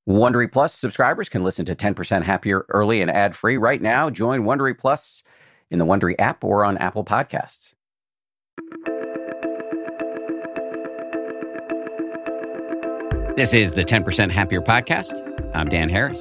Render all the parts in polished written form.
Wondery Plus subscribers can listen to 10% Happier early and ad-free right now. Join Wondery Plus in the Wondery app or on Apple Podcasts. This is the 10% Happier podcast. I'm Dan Harris.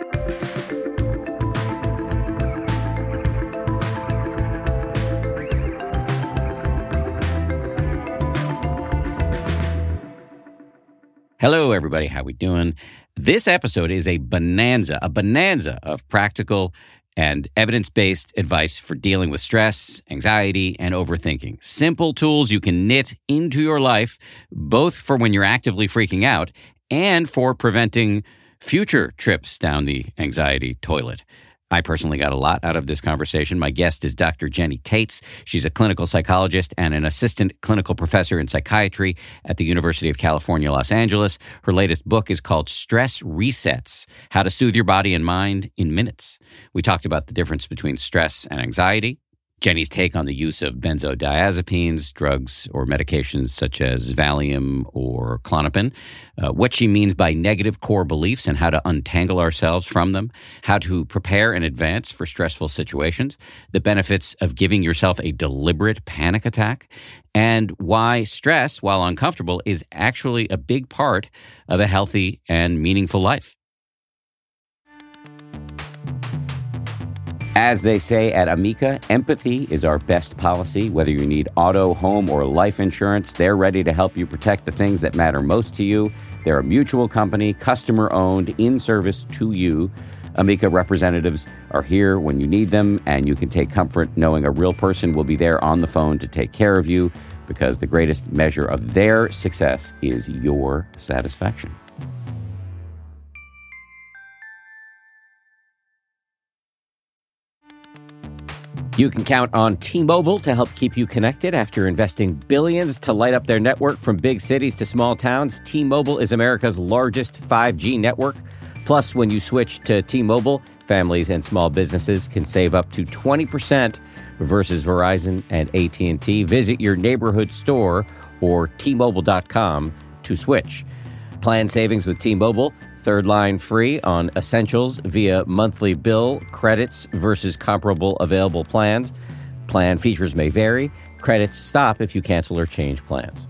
Hello, everybody. How we doing? This episode is a bonanza of practical and evidence-based advice for dealing with stress, anxiety, and overthinking. Simple tools you can knit into your life, both for when you're actively freaking out and for preventing future trips down the anxiety toilet. I personally got a lot out of this conversation. My guest is Dr. Jenny Taitz. She's a clinical psychologist and an assistant clinical professor in psychiatry at the University of California, Los Angeles. Her latest book is called Stress Resets: How to Soothe Your Body and Mind in Minutes. We talked about the difference between stress and anxiety, Jenny's take on the use of benzodiazepines, drugs or medications such as Valium or Klonopin, what she means by negative core beliefs and how to untangle ourselves from them, how to prepare in advance for stressful situations, the benefits of giving yourself a deliberate panic attack, and why stress, while uncomfortable, is actually a big part of a healthy and meaningful life. As they say at Amica, empathy is our best policy. Whether you need auto, home, or life insurance, they're ready to help you protect the things that matter most to you. They're a mutual company, customer-owned, in service to you. Amica representatives are here when you need them, and you can take comfort knowing a real person will be there on the phone to take care of you, because the greatest measure of their success is your satisfaction. You can count on T-Mobile to help keep you connected after investing billions to light up their network from big cities to small towns. T-Mobile is America's largest 5G network. Plus, when you switch to T-Mobile, families and small businesses can save up to 20% versus Verizon and AT&T. Visit your neighborhood store or T-Mobile.com to switch. Plan savings with T-Mobile. Third line free on essentials via monthly bill, credits versus comparable available plans. Plan features may vary. Credits stop if you cancel or change plans.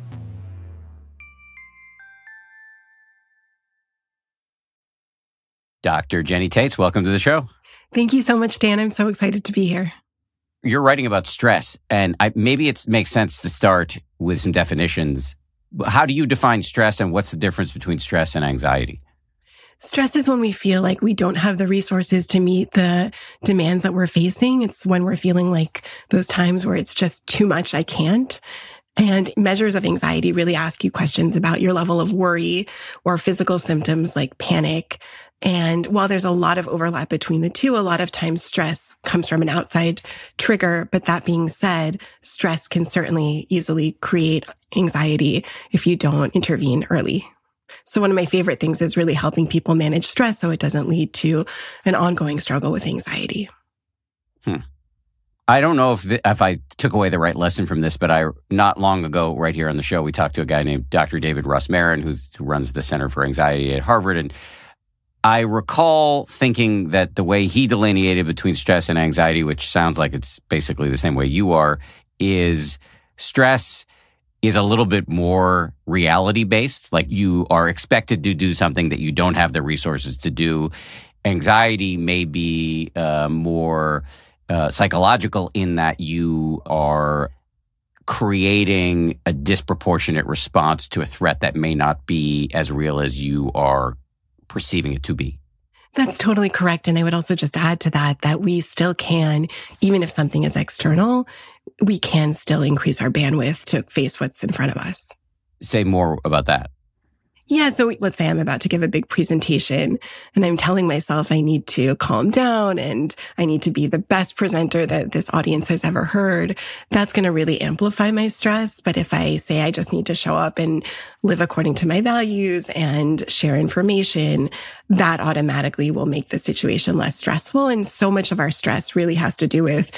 Dr. Jenny Taitz, welcome to the show. Thank you so much, Dan. I'm so excited to be here. You're writing about stress, and maybe it makes sense to start with some definitions. How do you define stress, and what's the difference between stress and anxiety? Stress is when we feel like we don't have the resources to meet the demands that we're facing. It's when we're feeling like those times where it's just too much, I can't. And measures of anxiety really ask you questions about your level of worry or physical symptoms like panic. And while there's a lot of overlap between the two, a lot of times stress comes from an outside trigger. But that being said, stress can certainly easily create anxiety if you don't intervene early. So one of my favorite things is really helping people manage stress so it doesn't lead to an ongoing struggle with anxiety. I don't know if I took away the right lesson from this, but not long ago, right here on the show, we talked to a guy named Dr. David Russ-Marin, who runs the Center for Anxiety at Harvard. And I recall thinking that the way he delineated between stress and anxiety, which sounds like it's basically the same way you are, is stress is a little bit more reality-based, like you are expected to do something that you don't have the resources to do. Anxiety may be more psychological in that you are creating a disproportionate response to a threat that may not be as real as you are perceiving it to be. That's totally correct. And I would also just add to that we still can, even if something is external, we can still increase our bandwidth to face what's in front of us. Say more about that. Yeah. So let's say I'm about to give a big presentation and I'm telling myself I need to calm down and I need to be the best presenter that this audience has ever heard. That's going to really amplify my stress. But if I say I just need to show up and live according to my values and share information, that automatically will make the situation less stressful. And so much of our stress really has to do with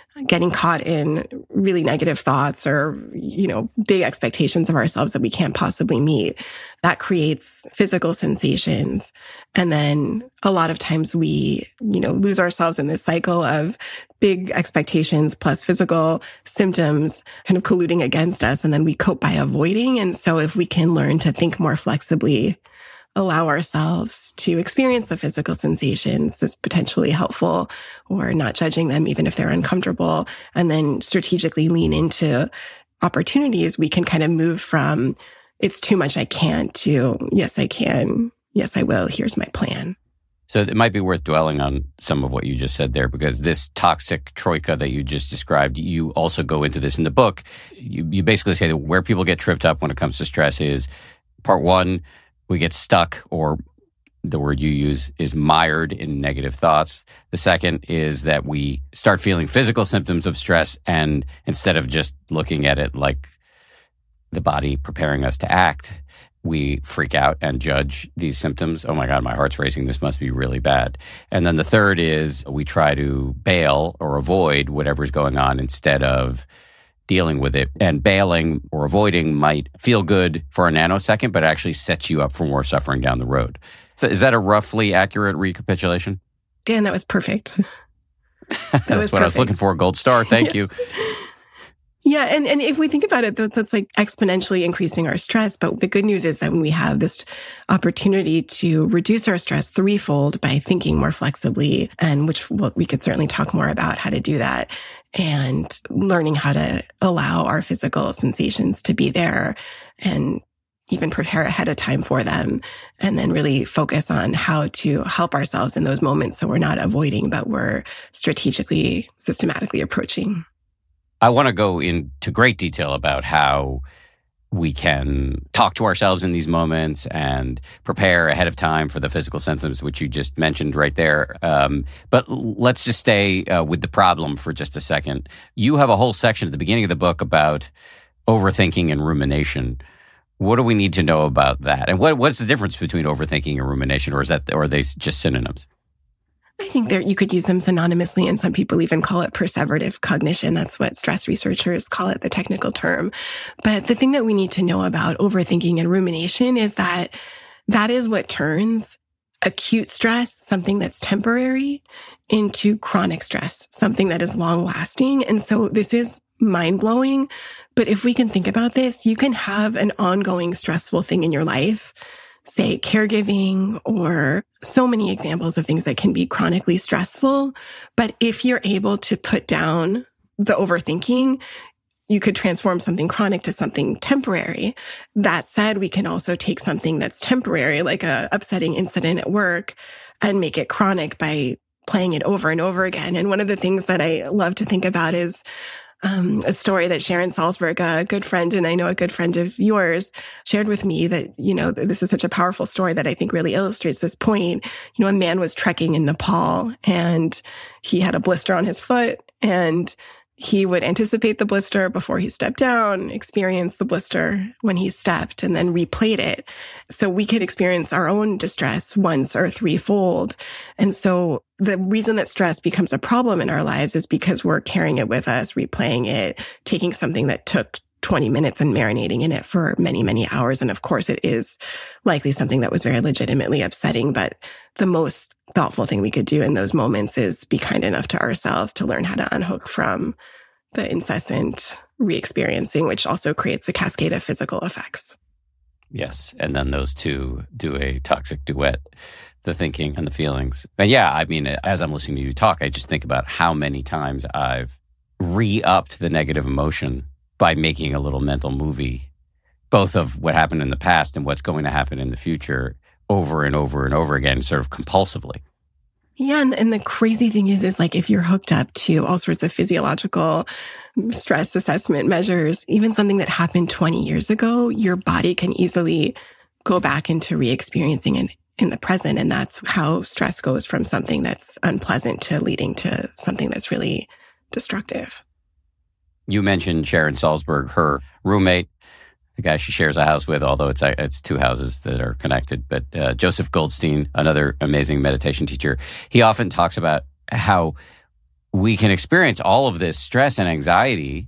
getting caught in really negative thoughts or, big expectations of ourselves that we can't possibly meet. That creates physical sensations. And then a lot of times we, lose ourselves in this cycle of big expectations plus physical symptoms kind of colluding against us. And then we cope by avoiding. And so if we can learn to think more flexibly, allow ourselves to experience the physical sensations is potentially helpful, or not judging them even if they're uncomfortable, and then strategically lean into opportunities, we can kind of move from it's too much, I can't, to yes, I can. Yes, I will. Here's my plan. So it might be worth dwelling on some of what you just said there, because this toxic troika that you just described, you also go into this in the book. You basically say that where people get tripped up when it comes to stress is part one, we get stuck, or the word you use is mired in negative thoughts. The second is that we start feeling physical symptoms of stress, and instead of just looking at it like the body preparing us to act, we freak out and judge these symptoms. Oh my God, my heart's racing. This must be really bad. And then the third is we try to bail or avoid whatever's going on instead of dealing with it. And bailing or avoiding might feel good for a nanosecond, but actually sets you up for more suffering down the road. So is that a roughly accurate recapitulation? Dan, that was perfect. That's what I was looking for. Gold star. Thank you. Yeah. And if we think about it, that's like exponentially increasing our stress. But the good news is that when we have this opportunity to reduce our stress threefold by thinking more flexibly, and we could certainly talk more about how to do that, and learning how to allow our physical sensations to be there and even prepare ahead of time for them, and then really focus on how to help ourselves in those moments so we're not avoiding, but we're strategically, systematically approaching. I want to go into great detail about how we can talk to ourselves in these moments and prepare ahead of time for the physical symptoms, which you just mentioned right there. But let's just stay with the problem for just a second. You have a whole section at the beginning of the book about overthinking and rumination. What do we need to know about that? And what's the difference between overthinking and rumination, or are they just synonyms? I think you could use them synonymously, and some people even call it perseverative cognition. That's what stress researchers call it, the technical term. But the thing that we need to know about overthinking and rumination is that is what turns acute stress, something that's temporary, into chronic stress, something that is long lasting. And so this is mind blowing. But if we can think about this, you can have an ongoing stressful thing in your life, say caregiving, or so many examples of things that can be chronically stressful. But if you're able to put down the overthinking, you could transform something chronic to something temporary. That said, we can also take something that's temporary, like a upsetting incident at work, and make it chronic by playing it over and over again. And one of the things that I love to think about is a story that Sharon Salzberg, a good friend, and I know a good friend of yours, shared with me that, this is such a powerful story that I think really illustrates this point. A man was trekking in Nepal and he had a blister on his foot, and he would anticipate the blister before he stepped down, experience the blister when he stepped, and then replayed it. So we could experience our own distress once or threefold. And so the reason that stress becomes a problem in our lives is because we're carrying it with us, replaying it, taking something that took 20 minutes and marinating in it for many, many hours. And of course, it is likely something that was very legitimately upsetting. But the most thoughtful thing we could do in those moments is be kind enough to ourselves to learn how to unhook from the incessant re-experiencing, which also creates a cascade of physical effects. Yes. And then those two do a toxic duet, the thinking and the feelings. And yeah, I mean, as I'm listening to you talk, I just think about how many times I've re-upped the negative emotion by making a little mental movie, both of what happened in the past and what's going to happen in the future, over and over and over again, sort of compulsively. Yeah. And the crazy thing is like, if you're hooked up to all sorts of physiological stress assessment measures, even something that happened 20 years ago, your body can easily go back into re-experiencing it in the present. And that's how stress goes from something that's unpleasant to leading to something that's really destructive. You mentioned Sharon Salzberg, her roommate, the guy she shares a house with, although it's two houses that are connected. But Joseph Goldstein, another amazing meditation teacher, he often talks about how we can experience all of this stress and anxiety,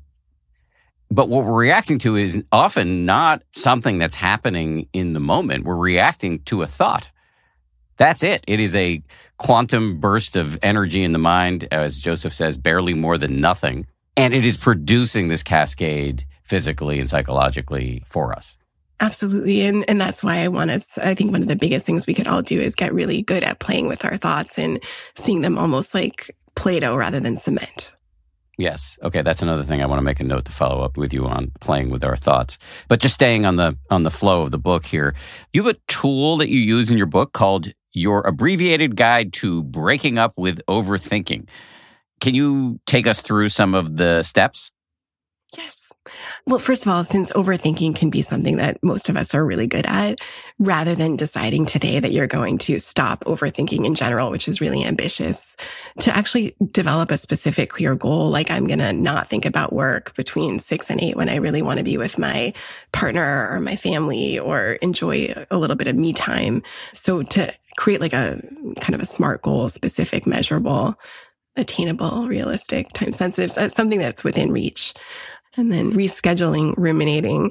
but what we're reacting to is often not something that's happening in the moment. We're reacting to a thought. That's it. It is a quantum burst of energy in the mind, as Joseph says, barely more than nothing. And it is producing this cascade physically and psychologically for us. Absolutely. And that's why I think one of the biggest things we could all do is get really good at playing with our thoughts and seeing them almost like Play-Doh rather than cement. Yes. Okay. That's another thing I want to make a note to follow up with you on, playing with our thoughts. But just staying on the flow of the book here, you have a tool that you use in your book called Your Abbreviated Guide to Breaking Up with Overthinking. Can you take us through some of the steps? Yes. Well, first of all, since overthinking can be something that most of us are really good at, rather than deciding today that you're going to stop overthinking in general, which is really ambitious, to actually develop a specific clear goal, like I'm going to not think about work between 6 and 8 when I really want to be with my partner or my family or enjoy a little bit of me time. So to create like a kind of a SMART goal, specific, measurable, attainable, realistic, time sensitive, something that's within reach. And then rescheduling, ruminating.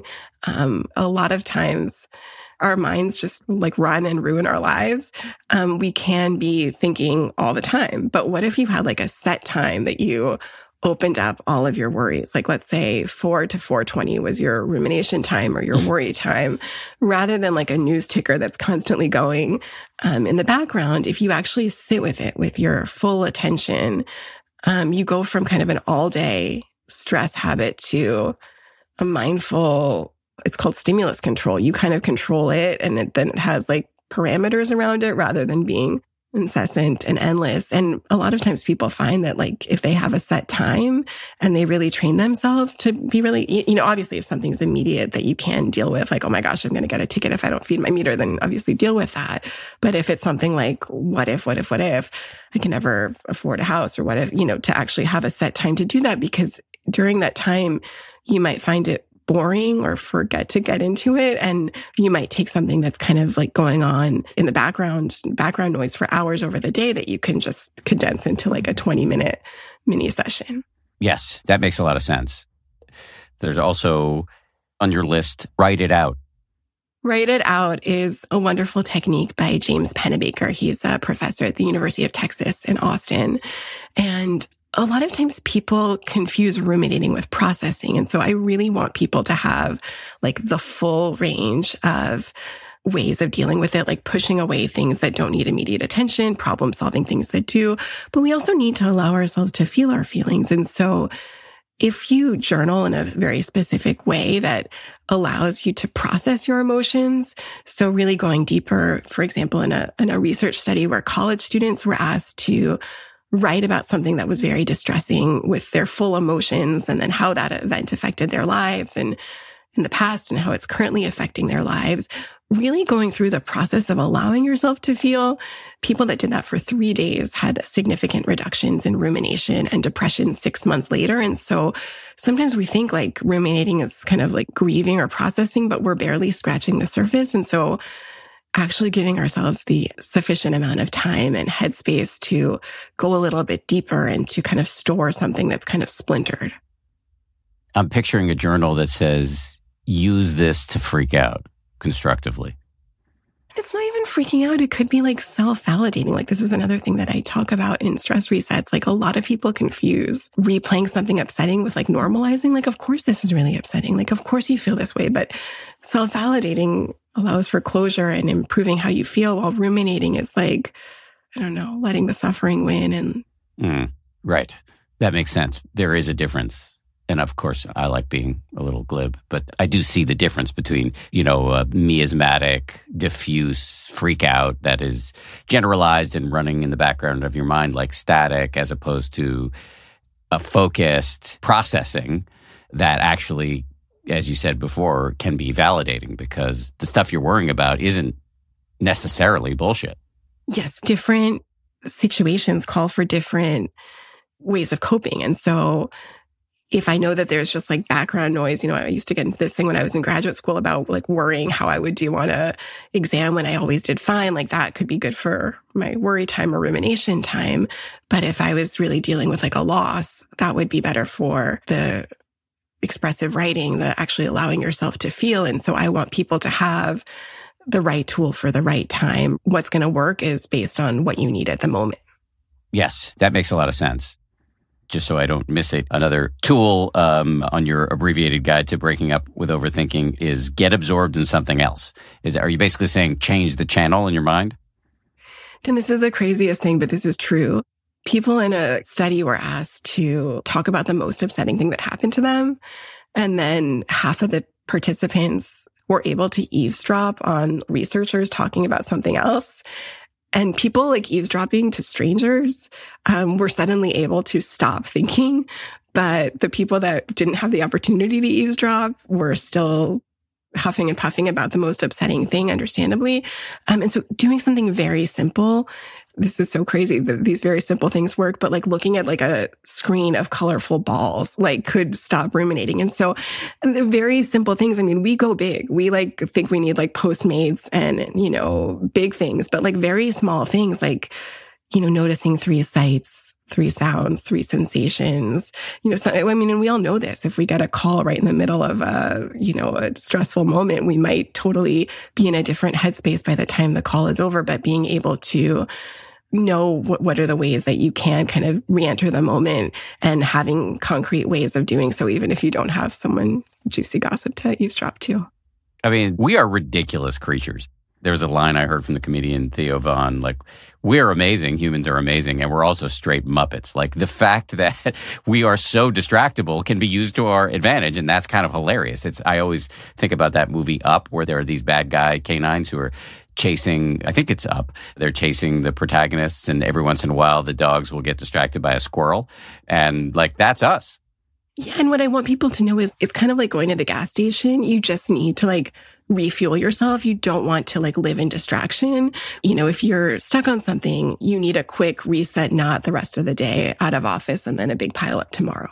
A lot of times our minds just like run and ruin our lives. We can be thinking all the time, but what if you had like a set time that you opened up all of your worries? Like let's say 4 to 4:20 was your rumination time or your worry time, rather than like a news ticker that's constantly going in the background. If you actually sit with it with your full attention, you go from kind of an all day stress habit to a mindful, it's called stimulus control. You kind of control it, and then it has like parameters around it rather than being incessant and endless. And a lot of times people find that like if they have a set time and they really train themselves to be really, obviously if something's immediate that you can deal with, like, oh my gosh, I'm going to get a ticket if I don't feed my meter, then obviously deal with that. But if it's something like, what if I can never afford a house, or what if, to actually have a set time to do that, because during that time, you might find it boring or forget to get into it. And you might take something that's kind of like going on in the background noise for hours over the day that you can just condense into like a 20-minute mini session. Yes, that makes a lot of sense. There's also on your list, write it out. Write it out is a wonderful technique by James Pennebaker. He's a professor at the University of Texas in Austin. And a lot of times people confuse ruminating with processing. And so I really want people to have like the full range of ways of dealing with it, like pushing away things that don't need immediate attention, problem solving things that do. But we also need to allow ourselves to feel our feelings. And so if you journal in a very specific way that allows you to process your emotions, so really going deeper, for example, in a research study where college students were asked to write about something that was very distressing with their full emotions, and then how that event affected their lives and in the past and how it's currently affecting their lives, really going through the process of allowing yourself to feel. People that did that for 3 days had significant reductions in rumination and depression 6 months later. And so sometimes we think like ruminating is kind of like grieving or processing, but we're barely scratching the surface. And so actually giving ourselves the sufficient amount of time and headspace to go a little bit deeper and to kind of store something that's kind of splintered. I'm picturing a journal that says, use this to freak out constructively. It's not even freaking out. It could be like self-validating. Like this is another thing that I talk about in stress resets. Like a lot of people confuse replaying something upsetting with like normalizing. Like, of course, this is really upsetting. Like, of course you feel this way, but self-validating allows for closure and improving how you feel, while ruminating is like, I don't know, letting the suffering win. And right. That makes sense. There is a difference. And of course, I like being a little glib, but I do see the difference between, miasmatic, diffuse freak out that is generalized and running in the background of your mind like static, as opposed to a focused processing that actually, as you said before, can be validating, because the stuff you're worrying about isn't necessarily bullshit. Yes, different situations call for different ways of coping. And so if I know that there's just like background noise, I used to get into this thing when I was in graduate school about like worrying how I would do on a exam when I always did fine. Like that could be good for my worry time or rumination time. But if I was really dealing with like a loss, that would be better for the expressive writing, the actually allowing yourself to feel. And so I want people to have the right tool for the right time. What's going to work is based on what you need at the moment. Yes, that makes a lot of sense. Just so I don't miss it, another tool on your abbreviated guide to breaking up with overthinking is get absorbed in something else. Are you basically saying change the channel in your mind? And this is the craziest thing, but this is true. People in a study were asked to talk about the most upsetting thing that happened to them. And then half of the participants were able to eavesdrop on researchers talking about something else. And people like eavesdropping to strangers were suddenly able to stop thinking. But the people that didn't have the opportunity to eavesdrop were still huffing and puffing about the most upsetting thing, understandably. And so doing something very simple, this is so crazy that these very simple things work, but like looking at like a screen of colorful balls, like could stop ruminating. And so the very simple things, I mean, we go big. We like think we need like Postmates and, big things, but like very small things like, noticing 3 sights, 3 sounds, 3 sensations, and we all know this. If we get a call right in the middle of a stressful moment, we might totally be in a different headspace by the time the call is over, but being able to know what are the ways that you can kind of re-enter the moment and having concrete ways of doing so, even if you don't have someone juicy gossip to eavesdrop to. I mean, we are ridiculous creatures. There was a line I heard from the comedian Theo Von, like, we're amazing, humans are amazing, and we're also straight Muppets. Like, the fact that we are so distractible can be used to our advantage, and that's kind of hilarious. I always think about that movie Up, where there are these bad guy canines who are chasing, I think it's Up, they're chasing the protagonists, and every once in a while the dogs will get distracted by a squirrel, and like, that's us. Yeah, and what I want people to know is it's kind of like going to the gas station. You just need to like refuel yourself. You don't want to like live in distraction. If you're stuck on something, you need a quick reset, not the rest of the day out of office and then a big pile up tomorrow.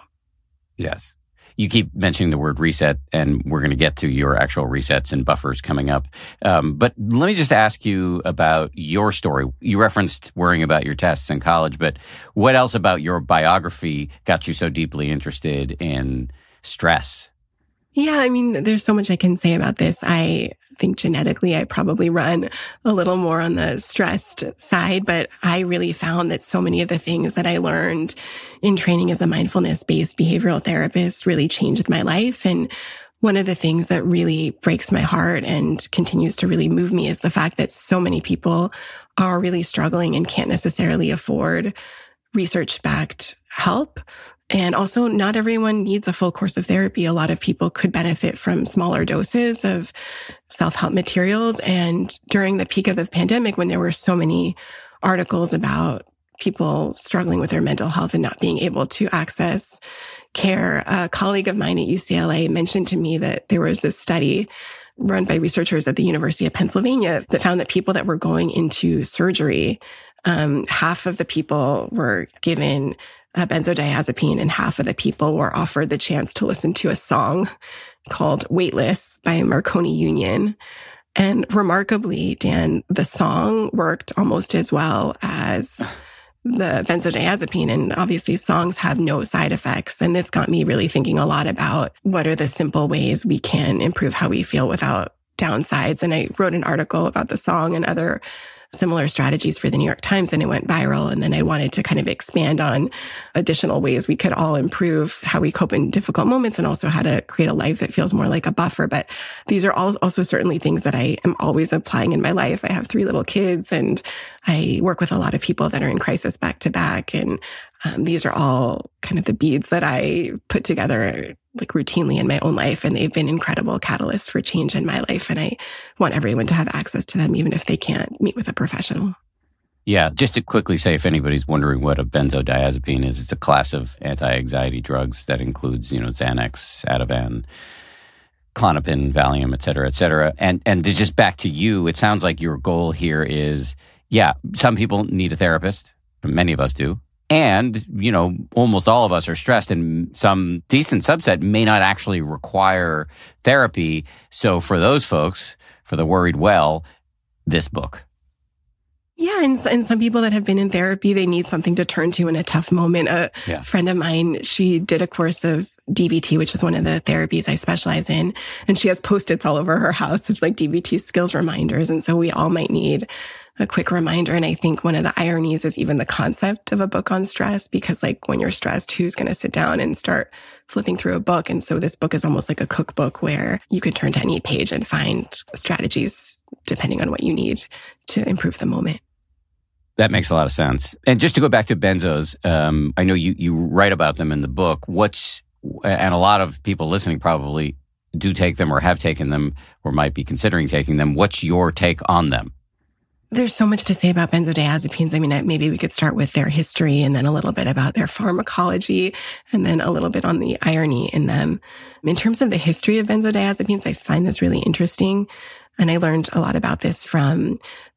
Yes. You keep mentioning the word reset, and we're going to get to your actual resets and buffers coming up. But let me just ask you about your story. You referenced worrying about your tests in college, but what else about your biography got you so deeply interested in stress? Yeah, I mean, there's so much I can say about this. I think genetically, I probably run a little more on the stressed side, but I really found that so many of the things that I learned in training as a mindfulness-based behavioral therapist really changed my life. And one of the things that really breaks my heart and continues to really move me is the fact that so many people are really struggling and can't necessarily afford research-backed help. And also, not everyone needs a full course of therapy. A lot of people could benefit from smaller doses of self-help materials. And during the peak of the pandemic, when there were so many articles about people struggling with their mental health and not being able to access care, a colleague of mine at UCLA mentioned to me that there was this study run by researchers at the University of Pennsylvania that found that people that were going into surgery, half of the people were given benzodiazepine and half of the people were offered the chance to listen to a song called Weightless by Marconi Union. And remarkably, Dan, the song worked almost as well as the benzodiazepine. And obviously songs have no side effects. And this got me really thinking a lot about what are the simple ways we can improve how we feel without downsides. And I wrote an article about the song and other similar strategies for the New York Times, and it went viral. And then I wanted to kind of expand on additional ways we could all improve how we cope in difficult moments and also how to create a life that feels more like a buffer. But these are all also certainly things that I am always applying in my life. I have 3 little kids and I work with a lot of people that are in crisis back to back. And these are all kind of the beads that I put together like routinely in my own life. And they've been incredible catalysts for change in my life. And I want everyone to have access to them, even if they can't meet with a professional. Yeah, just to quickly say, if anybody's wondering what a benzodiazepine is, it's a class of anti-anxiety drugs that includes, Xanax, Ativan, Klonopin, Valium, et cetera, et cetera. And to just back to you, it sounds like your goal here is, yeah, some people need a therapist. Many of us do. And, almost all of us are stressed, and some decent subset may not actually require therapy. So for those folks, for the worried well, this book. Yeah, and some people that have been in therapy, they need something to turn to in a tough moment. A friend of mine, she did a course of DBT, which is one of the therapies I specialize in, and she has Post-its all over her house of like DBT skills reminders. And so we all might need a quick reminder. And I think one of the ironies is even the concept of a book on stress, because like when you're stressed, who's going to sit down and start flipping through a book? And so this book is almost like a cookbook where you can turn to any page and find strategies depending on what you need to improve the moment. That makes a lot of sense. And just to go back to benzos, I know you write about them in the book. And a lot of people listening probably do take them or have taken them or might be considering taking them. What's your take on them? There's so much to say about benzodiazepines. I mean, maybe we could start with their history and then a little bit about their pharmacology and then a little bit on the irony in them. In terms of the history of benzodiazepines, I find this really interesting. And I learned a lot about this from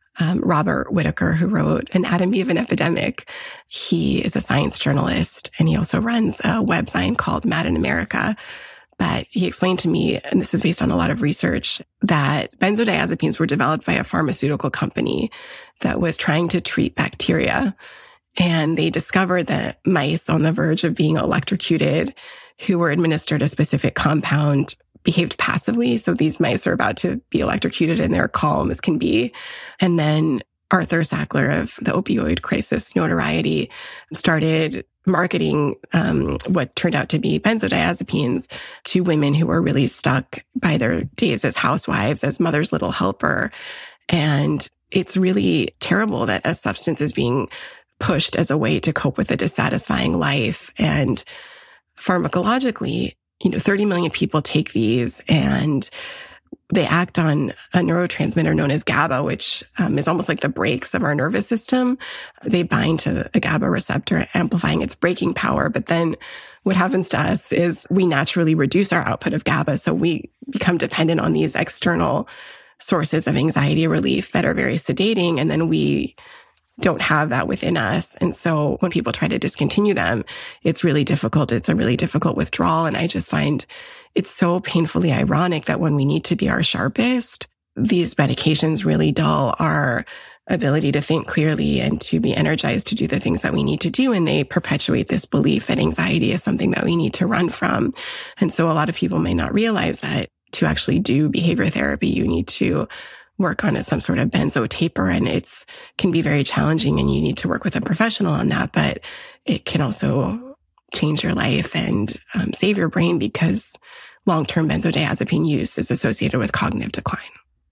Robert Whitaker, who wrote Anatomy of an Epidemic. He is a science journalist, and he also runs a website called Mad in America. But he explained to me, and this is based on a lot of research, that benzodiazepines were developed by a pharmaceutical company that was trying to treat bacteria. And they discovered that mice on the verge of being electrocuted who were administered a specific compound behaved passively. So these mice are about to be electrocuted and they're calm as can be. And then Arthur Sackler of the opioid crisis notoriety started marketing what turned out to be benzodiazepines to women who were really stuck by their days as housewives, as mother's little helper. And it's really terrible that a substance is being pushed as a way to cope with a dissatisfying life. And pharmacologically, 30 million people take these, and they act on a neurotransmitter known as GABA, which is almost like the brakes of our nervous system. They bind to a GABA receptor, amplifying its braking power. But then what happens to us is we naturally reduce our output of GABA. So we become dependent on these external sources of anxiety relief that are very sedating. And then we don't have that within us. And so when people try to discontinue them, it's really difficult. It's a really difficult withdrawal. And I just find it's so painfully ironic that when we need to be our sharpest, these medications really dull our ability to think clearly and to be energized to do the things that we need to do. And they perpetuate this belief that anxiety is something that we need to run from. And so a lot of people may not realize that to actually do behavior therapy, you need to work on some sort of benzo taper, and it's can be very challenging, and you need to work with a professional on that. But it can also change your life and save your brain, because long-term benzodiazepine use is associated with cognitive decline.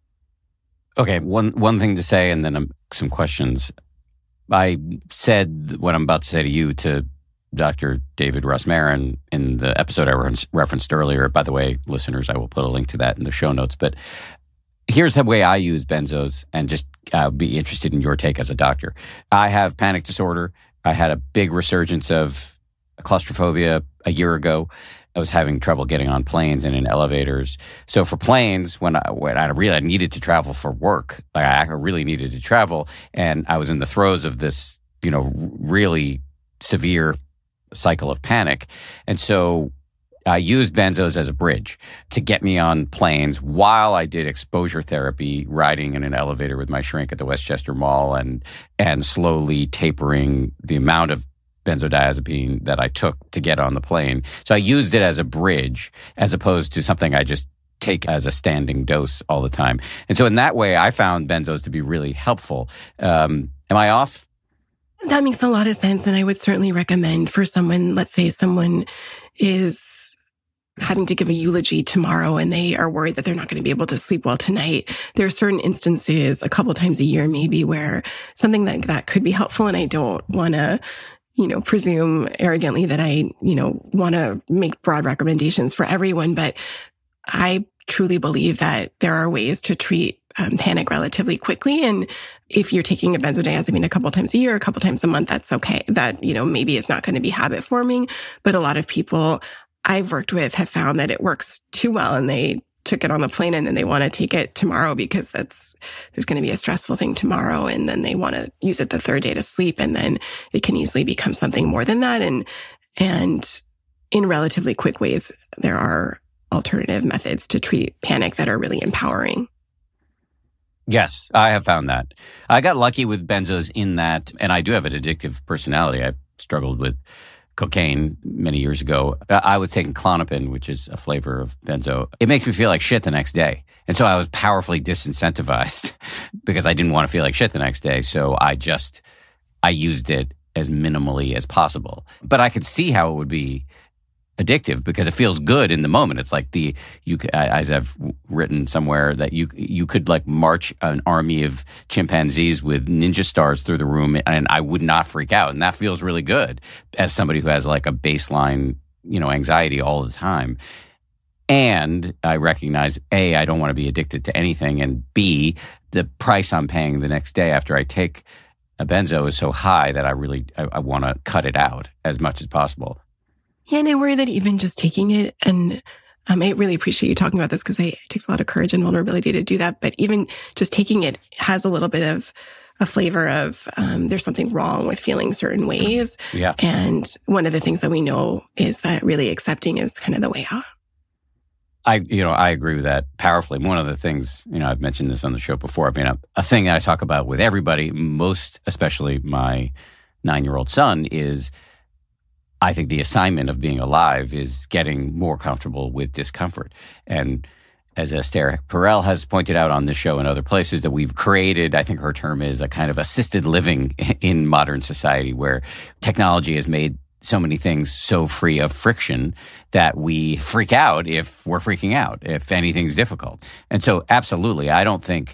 Okay, one thing to say, and then some questions. I said what I'm about to say to you to Dr. David Rosmarin in the episode I referenced earlier. By the way, listeners, I will put a link to that in the show notes. But here's the way I use benzos, and just be interested in your take as a doctor. I have panic disorder. I had a big resurgence of claustrophobia a year ago. I was having trouble getting on planes and in elevators. So for planes, when I really needed to travel for work, like I really needed to travel, and I was in the throes of this, really severe cycle of panic. And so I used benzos as a bridge to get me on planes while I did exposure therapy, riding in an elevator with my shrink at the Westchester Mall and slowly tapering the amount of benzodiazepine that I took to get on the plane. So I used it as a bridge as opposed to something I just take as a standing dose all the time. And so in that way, I found benzos to be really helpful. Am I off? That makes a lot of sense. And I would certainly recommend for someone, let's say someone is having to give a eulogy tomorrow and they are worried that they're not going to be able to sleep well tonight. There are certain instances, a couple times a year maybe, where something like that could be helpful. And I don't want to presume arrogantly that I, want to make broad recommendations for everyone, but I truly believe that there are ways to treat panic relatively quickly. And if you're taking a benzodiazepine a couple times a year, a couple times a month, that's okay. That, maybe it's not going to be habit forming, but a lot of people I've worked with have found that it works too well and they took it on the plane and then they want to take it tomorrow because there's going to be a stressful thing tomorrow. And then they want to use it the third day to sleep. And then it can easily become something more than that. And in relatively quick ways, there are alternative methods to treat panic that are really empowering. Yes, I have found that. I got lucky with benzos in that, and I do have an addictive personality. I struggled with cocaine many years ago. I was taking Klonopin, which is a flavor of benzo. It makes me feel like shit the next day. And so I was powerfully disincentivized because I didn't want to feel like shit the next day. So I used it as minimally as possible. But I could see how it would be addictive because it feels good in the moment. It's like as I've written somewhere, that you could like march an army of chimpanzees with ninja stars through the room and I would not freak out. And that feels really good as somebody who has like a baseline, anxiety all the time. And I recognize, A, I don't want to be addicted to anything. And B, the price I'm paying the next day after I take a benzo is so high that I want to cut it out as much as possible. Yeah, and I worry that even just taking it, and I really appreciate you talking about this because it takes a lot of courage and vulnerability to do that. But even just taking it has a little bit of a flavor of there's something wrong with feeling certain ways. Yeah. And one of the things that we know is that really accepting is kind of the way out. I agree with that powerfully. One of the things, I've mentioned this on the show before. I mean, a thing that I talk about with everybody, most especially my 9-year-old son, is I think the assignment of being alive is getting more comfortable with discomfort. And as Esther Perel has pointed out on this show and other places, that we've created, I think her term is, a kind of assisted living in modern society where technology has made so many things so free of friction that we freak out if we're freaking out, if anything's difficult. And so absolutely, I don't take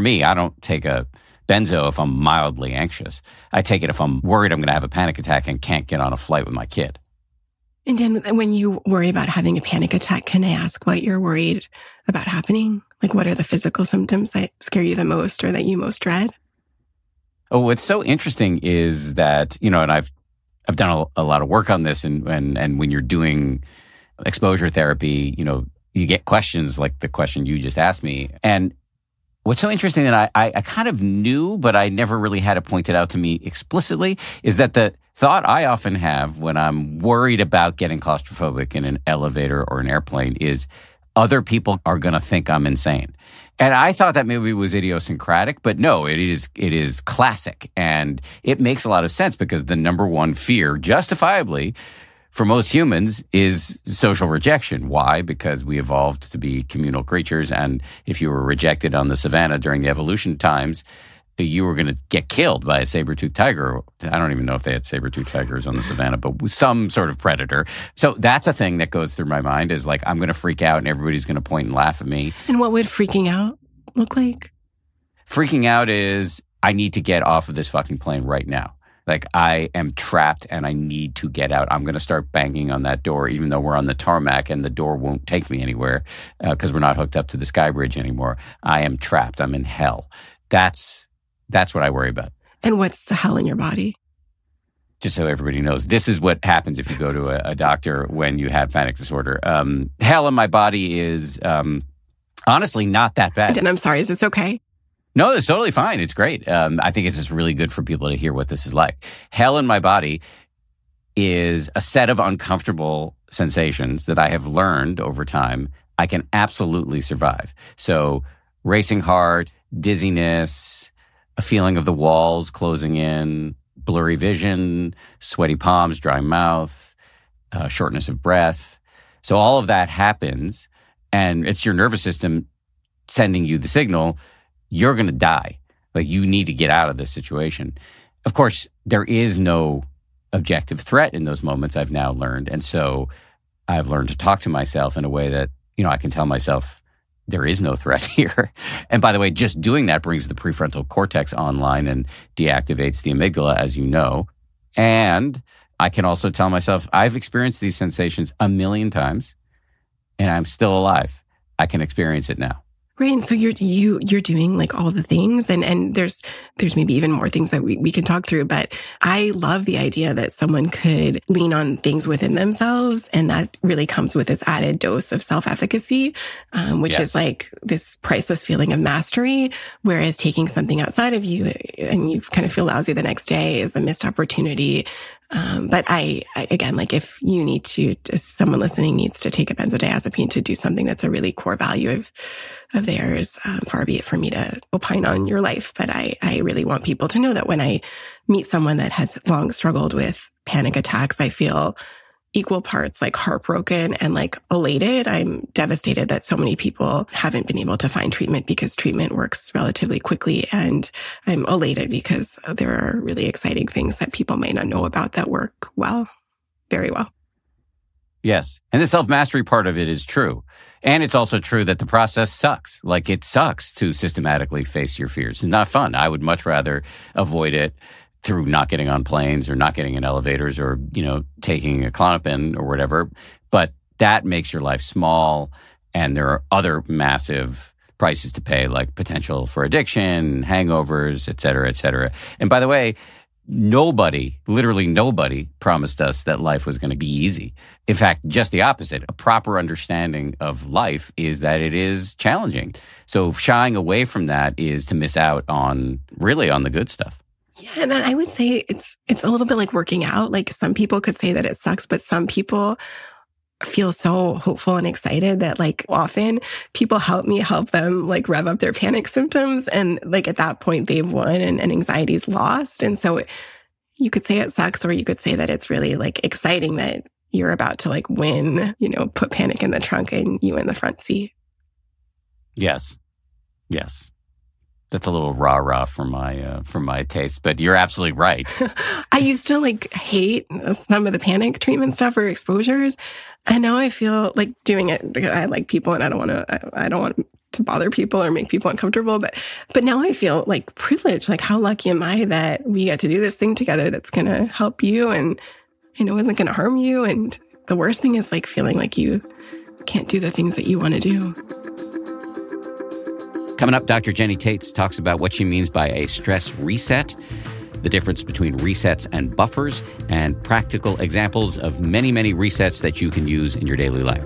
a benzo if I'm mildly anxious. I take it if I'm worried I'm going to have a panic attack and can't get on a flight with my kid. And Dan, when you worry about having a panic attack, can I ask what you're worried about happening? Like, what are the physical symptoms that scare you the most or that you most dread? Oh, what's so interesting is that, and I've done a lot of work on this, and when you're doing exposure therapy, you get questions like the question you just asked me. And what's so interesting that I kind of knew, but I never really had it pointed out to me explicitly, is that the thought I often have when I'm worried about getting claustrophobic in an elevator or an airplane is other people are going to think I'm insane. And I thought that maybe it was idiosyncratic, but no, it is classic. And it makes a lot of sense because the number one fear, justifiably, for most humans is social rejection. Why? Because we evolved to be communal creatures. And if you were rejected on the savannah during the evolution times, you were going to get killed by a saber-toothed tiger. I don't even know if they had saber-toothed tigers on the savannah, but some sort of predator. So that's a thing that goes through my mind, is like, I'm going to freak out and everybody's going to point and laugh at me. And what would freaking out look like? Freaking out is, I need to get off of this fucking plane right now. Like, I am trapped and I need to get out. I'm going to start banging on that door, even though we're on the tarmac and the door won't take me anywhere because we're not hooked up to the sky bridge anymore. I am trapped. I'm in hell. That's what I worry about. And what's the hell in your body? Just so everybody knows, this is what happens if you go to a doctor when you have panic disorder. Hell in my body is honestly not that bad. And I'm sorry, is this okay? No, it's totally fine. It's great. I think it's just really good for people to hear what this is like. Hell in my body is a set of uncomfortable sensations that I have learned over time I can absolutely survive. So racing heart, dizziness, a feeling of the walls closing in, blurry vision, sweaty palms, dry mouth, shortness of breath. So all of that happens, and it's your nervous system sending you the signal, you're going to die. Like, you need to get out of this situation. Of course, there is no objective threat in those moments, I've now learned. And so I've learned to talk to myself in a way that, I can tell myself, there is no threat here. And by the way, just doing that brings the prefrontal cortex online and deactivates the amygdala, as you know. And I can also tell myself, I've experienced these sensations 1,000,000 times and I'm still alive. I can experience it now. Right. And so you're doing like all the things and there's maybe even more things that we can talk through. But I love the idea that someone could lean on things within themselves. And that really comes with this added dose of self-efficacy, which is like this priceless feeling of mastery. Whereas taking something outside of you and you kind of feel lousy the next day is a missed opportunity. But I again, like if you need to, if someone listening needs to take a benzodiazepine to do something that's a really core value of theirs, far be it for me to opine on your life. But I really want people to know that when I meet someone that has long struggled with panic attacks, I feel equal parts like heartbroken and like elated. I'm devastated that so many people haven't been able to find treatment because treatment works relatively quickly. And I'm elated because there are really exciting things that people may not know about that work well, very well. Yes. And the self-mastery part of it is true. And it's also true that the process sucks. Like it sucks to systematically face your fears. It's not fun. I would much rather avoid it through not getting on planes or not getting in elevators or, taking a Klonopin or whatever. But that makes your life small. And there are other massive prices to pay, like potential for addiction, hangovers, et cetera, et cetera. And by the way, literally nobody promised us that life was going to be easy. In fact, just the opposite. A proper understanding of life is that it is challenging. So shying away from that is to miss out on the good stuff. Yeah, and I would say it's a little bit like working out. Like some people could say that it sucks, but some people feel so hopeful and excited that like often people help them like rev up their panic symptoms. And like at that point they've won and anxiety's lost. And so you could say it sucks, or you could say that it's really like exciting that you're about to like win, put panic in the trunk and you in the front seat. Yes. That's a little rah-rah for my taste, but you're absolutely right. I used to like hate some of the panic treatment stuff or exposures. And now I feel like doing it because I like people and I don't want to bother people or make people uncomfortable. But now I feel like privileged. Like how lucky am I that we get to do this thing together that's going to help you and isn't going to harm you. And the worst thing is like feeling like you can't do the things that you want to do. Coming up, Dr. Jenny Taitz talks about what she means by a stress reset, the difference between resets and buffers, and practical examples of many, many resets that you can use in your daily life.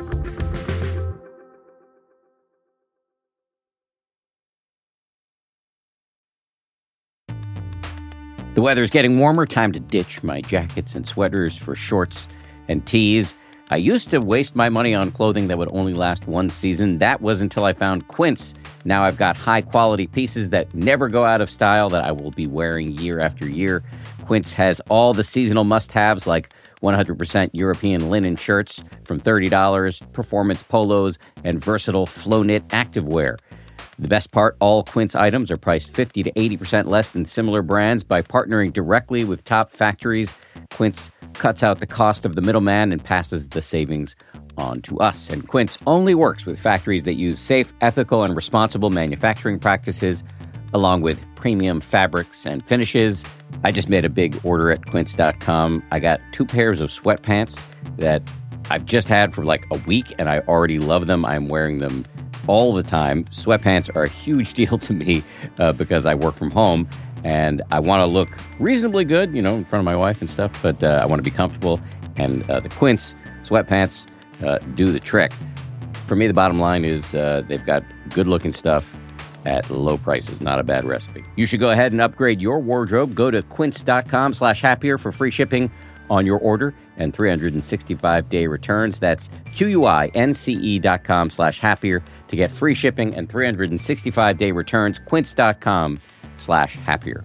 The weather is getting warmer. Time to ditch my jackets and sweaters for shorts and tees. I used to waste my money on clothing that would only last one season. That was until I found Quince. Now I've got high-quality pieces that never go out of style that I will be wearing year after year. Quince has all the seasonal must-haves like 100% European linen shirts from $30, performance polos, and versatile flow-knit activewear. The best part, all Quince items are priced 50 to 80% less than similar brands. By partnering directly with top factories, Quince cuts out the cost of the middleman and passes the savings on to us. And Quince only works with factories that use safe, ethical, and responsible manufacturing practices, along with premium fabrics and finishes. I just made a big order at quince.com. I got 2 pairs of sweatpants that I've just had for like a week, and I already love them. I'm wearing them all the time. Sweatpants are a huge deal to me because I work from home. And I want to look reasonably good, in front of my wife and stuff, but I want to be comfortable. And the Quince sweatpants do the trick. For me, the bottom line is they've got good-looking stuff at low prices. Not a bad recipe. You should go ahead and upgrade your wardrobe. Go to quince.com/happier for free shipping on your order and 365-day returns. That's QUINCE.com/happier to get free shipping and 365-day returns. Quince.com/happier.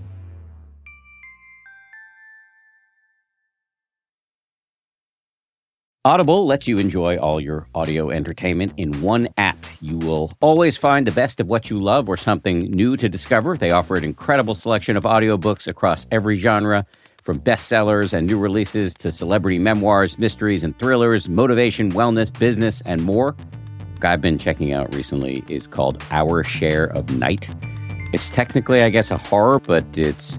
Audible lets you enjoy all your audio entertainment in one app. You will always find the best of what you love or something new to discover. They offer an incredible selection of audiobooks across every genre, from bestsellers and new releases to celebrity memoirs, mysteries and thrillers, motivation, wellness, business, and more. The book I've been checking out recently is called Our Share of Night. It's technically, I guess, a horror, but it's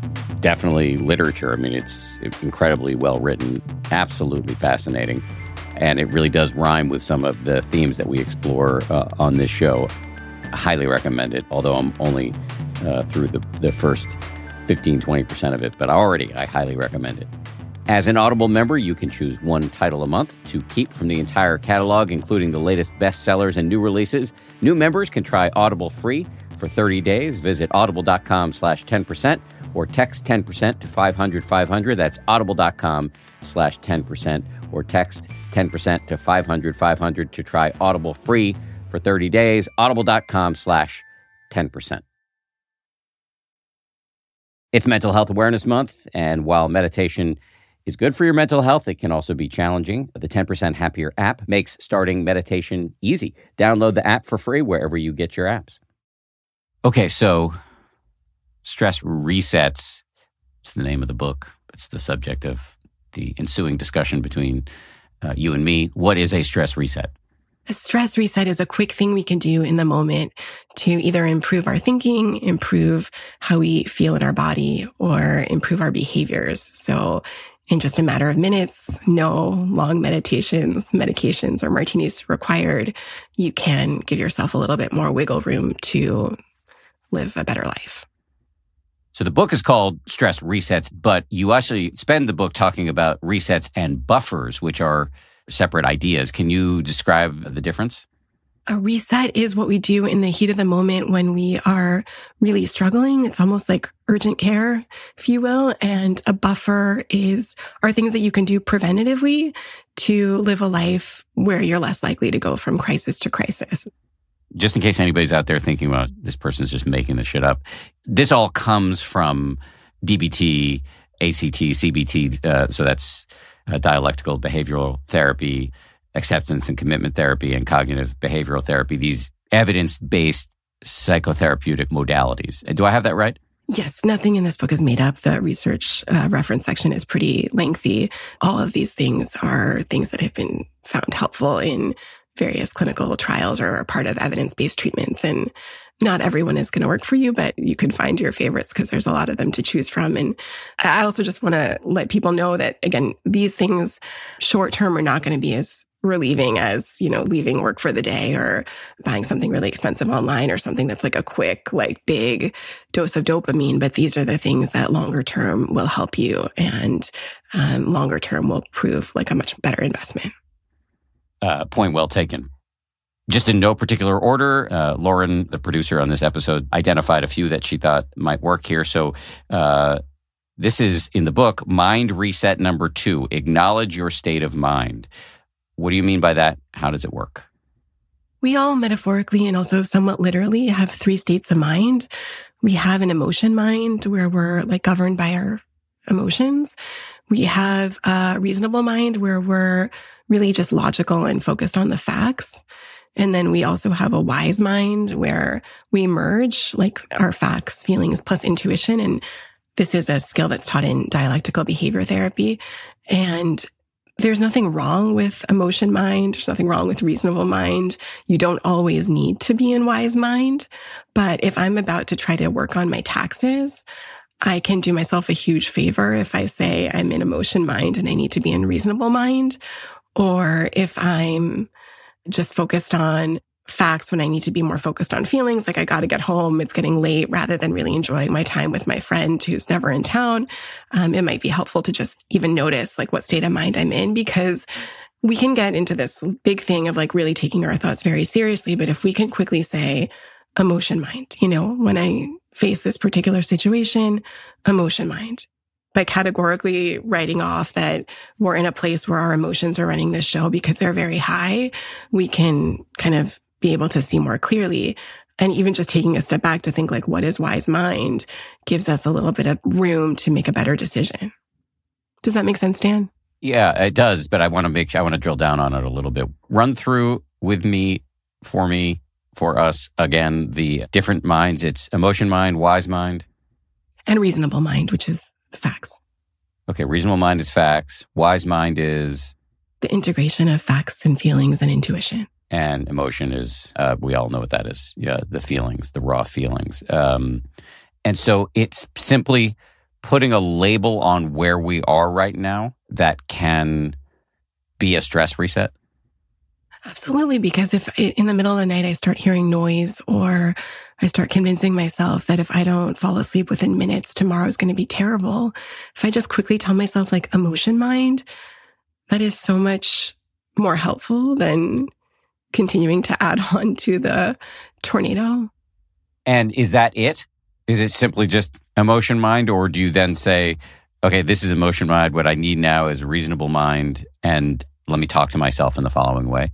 definitely literature. I mean, it's incredibly well written, absolutely fascinating. And it really does rhyme with some of the themes that we explore on this show. I highly recommend it, although I'm only through the first 15, 20% of it. But I highly recommend it. As an Audible member, you can choose one title a month to keep from the entire catalog, including the latest bestsellers and new releases. New members can try Audible free for 30 days. Visit audible.com/10% or text 10% to 500-500. That's audible.com/10% or text 10% to 500-500 to try Audible free for 30 days. Audible.com/10%. It's Mental Health Awareness Month, and while meditation is good for your mental health, it can also be challenging. The 10% Happier app makes starting meditation easy. Download the app for free wherever you get your apps. Okay, so Stress Resets, it's the name of the book. It's the subject of the ensuing discussion between you and me. What is a stress reset? A stress reset is a quick thing we can do in the moment to either improve our thinking, improve how we feel in our body, or improve our behaviors. So in just a matter of minutes, no long meditations, medications, or martinis required, you can give yourself a little bit more wiggle room to live a better life. So the book is called Stress Resets, but you actually spend the book talking about resets and buffers, which are separate ideas. Can you describe the difference? A reset is what we do in the heat of the moment when we are really struggling. It's almost like urgent care, if you will. And a buffer are things that you can do preventatively to live a life where you're less likely to go from crisis to crisis. Just in case anybody's out there thinking, well, this person's just making this shit up. This all comes from DBT, ACT, CBT. So that's dialectical behavioral therapy, acceptance and commitment therapy, and cognitive behavioral therapy, these evidence-based psychotherapeutic modalities. Do I have that right? Yes, nothing in this book is made up. The research reference section is pretty lengthy. All of these things are things that have been found helpful in various clinical trials or are part of evidence-based treatments. And not everyone is going to work for you, but you can find your favorites because there's a lot of them to choose from. And I also just want to let people know that, again, these things short-term are not going to be as relieving as, leaving work for the day or buying something really expensive online or something that's like a quick, big dose of dopamine. But these are the things that longer term will help you and longer term will prove like a much better investment. Point well taken. Just in no particular order, Lauren, the producer on this episode, identified a few that she thought might work here. So this is in the book, Mind Reset number 2, Acknowledge Your State of Mind. What do you mean by that? How does it work? We all metaphorically and also somewhat literally have 3 states of mind. We have an emotion mind where we're governed by our emotions. We have a reasonable mind where we're really just logical and focused on the facts. And then we also have a wise mind where we merge our facts, feelings, plus intuition. And this is a skill that's taught in dialectical behavior therapy. And there's nothing wrong with emotion mind. There's nothing wrong with reasonable mind. You don't always need to be in wise mind. But if I'm about to try to work on my taxes, I can do myself a huge favor if I say I'm in emotion mind and I need to be in reasonable mind. Or if I'm just focused on facts when I need to be more focused on feelings, I got to get home, it's getting late, rather than really enjoying my time with my friend who's never in town. It might be helpful to just even notice what state of mind I'm in, because we can get into this big thing of really taking our thoughts very seriously. But if we can quickly say emotion mind, when I face this particular situation, emotion mind, by categorically writing off that we're in a place where our emotions are running this show because they're very high, we can kind of be able to see more clearly. And even just taking a step back to think what is wise mind gives us a little bit of room to make a better decision. Does that make sense, Dan? Yeah, it does. But I want to drill down on it a little bit. Run through with me, for us, again, the different minds. It's emotion mind, wise mind. And reasonable mind, which is the facts. Okay, reasonable mind is facts. Wise mind is? The integration of facts and feelings and intuition. And emotion is, we all know what that is. Yeah, the feelings, the raw feelings. And so it's simply putting a label on where we are right now that can be a stress reset? Absolutely. Because if in the middle of the night I start hearing noise, or I start convincing myself that if I don't fall asleep within minutes, tomorrow is going to be terrible. If I just quickly tell myself like emotion mind, that is so much more helpful than continuing to add on to the tornado. And is that it? Is it simply just emotion mind? Or do you then say, okay, this is emotion mind. What I need now is reasonable mind. And let me talk to myself in the following way.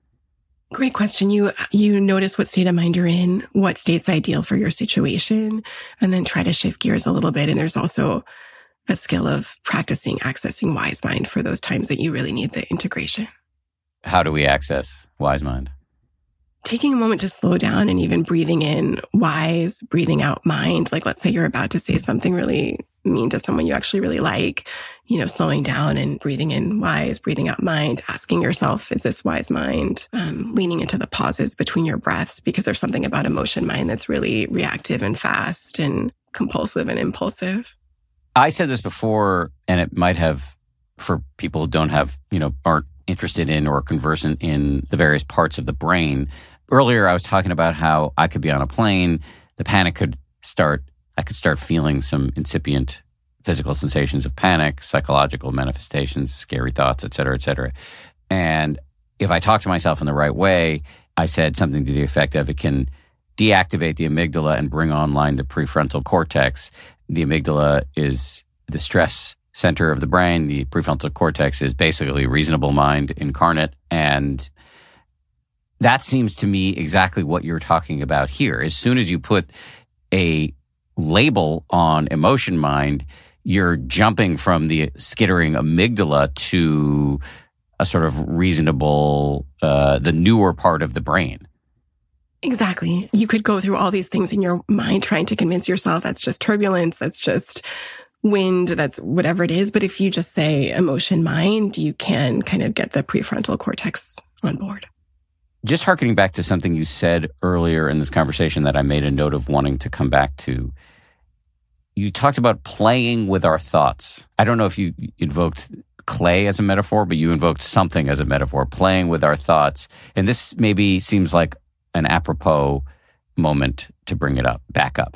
Great question. You notice what state of mind you're in, what state's ideal for your situation, and then try to shift gears a little bit. And there's also a skill of practicing accessing wise mind for those times that you really need the integration. How do we access wise mind? Taking a moment to slow down and even breathing in wise, breathing out mind. Like, let's say you're about to say something really mean to someone you actually really like, slowing down and breathing in wise, breathing out mind, asking yourself, is this wise mind? Leaning into the pauses between your breaths, because there's something about emotion mind that's really reactive and fast and compulsive and impulsive. I said this before, and it might have, for people who don't have, aren't interested in or conversant in the various parts of the brain. Earlier, I was talking about how I could be on a plane, the panic could start, I could start feeling some incipient physical sensations of panic, psychological manifestations, scary thoughts, et cetera, et cetera. And if I talk to myself in the right way, I said something to the effect of it can deactivate the amygdala and bring online the prefrontal cortex. The amygdala is the stress center of the brain. The prefrontal cortex is basically reasonable mind incarnate. And that seems to me exactly what you're talking about here. As soon as you put a label on emotion mind, you're jumping from the skittering amygdala to a sort of reasonable, the newer part of the brain. Exactly. You could go through all these things in your mind trying to convince yourself that's just turbulence, that's just wind, that's whatever it is. But if you just say emotion mind, you can kind of get the prefrontal cortex on board. Just hearkening back to something you said earlier in this conversation that I made a note of wanting to come back to. You talked about playing with our thoughts. I don't know if you invoked clay as a metaphor, but you invoked something as a metaphor, playing with our thoughts. And this maybe seems like an apropos moment to bring it back up.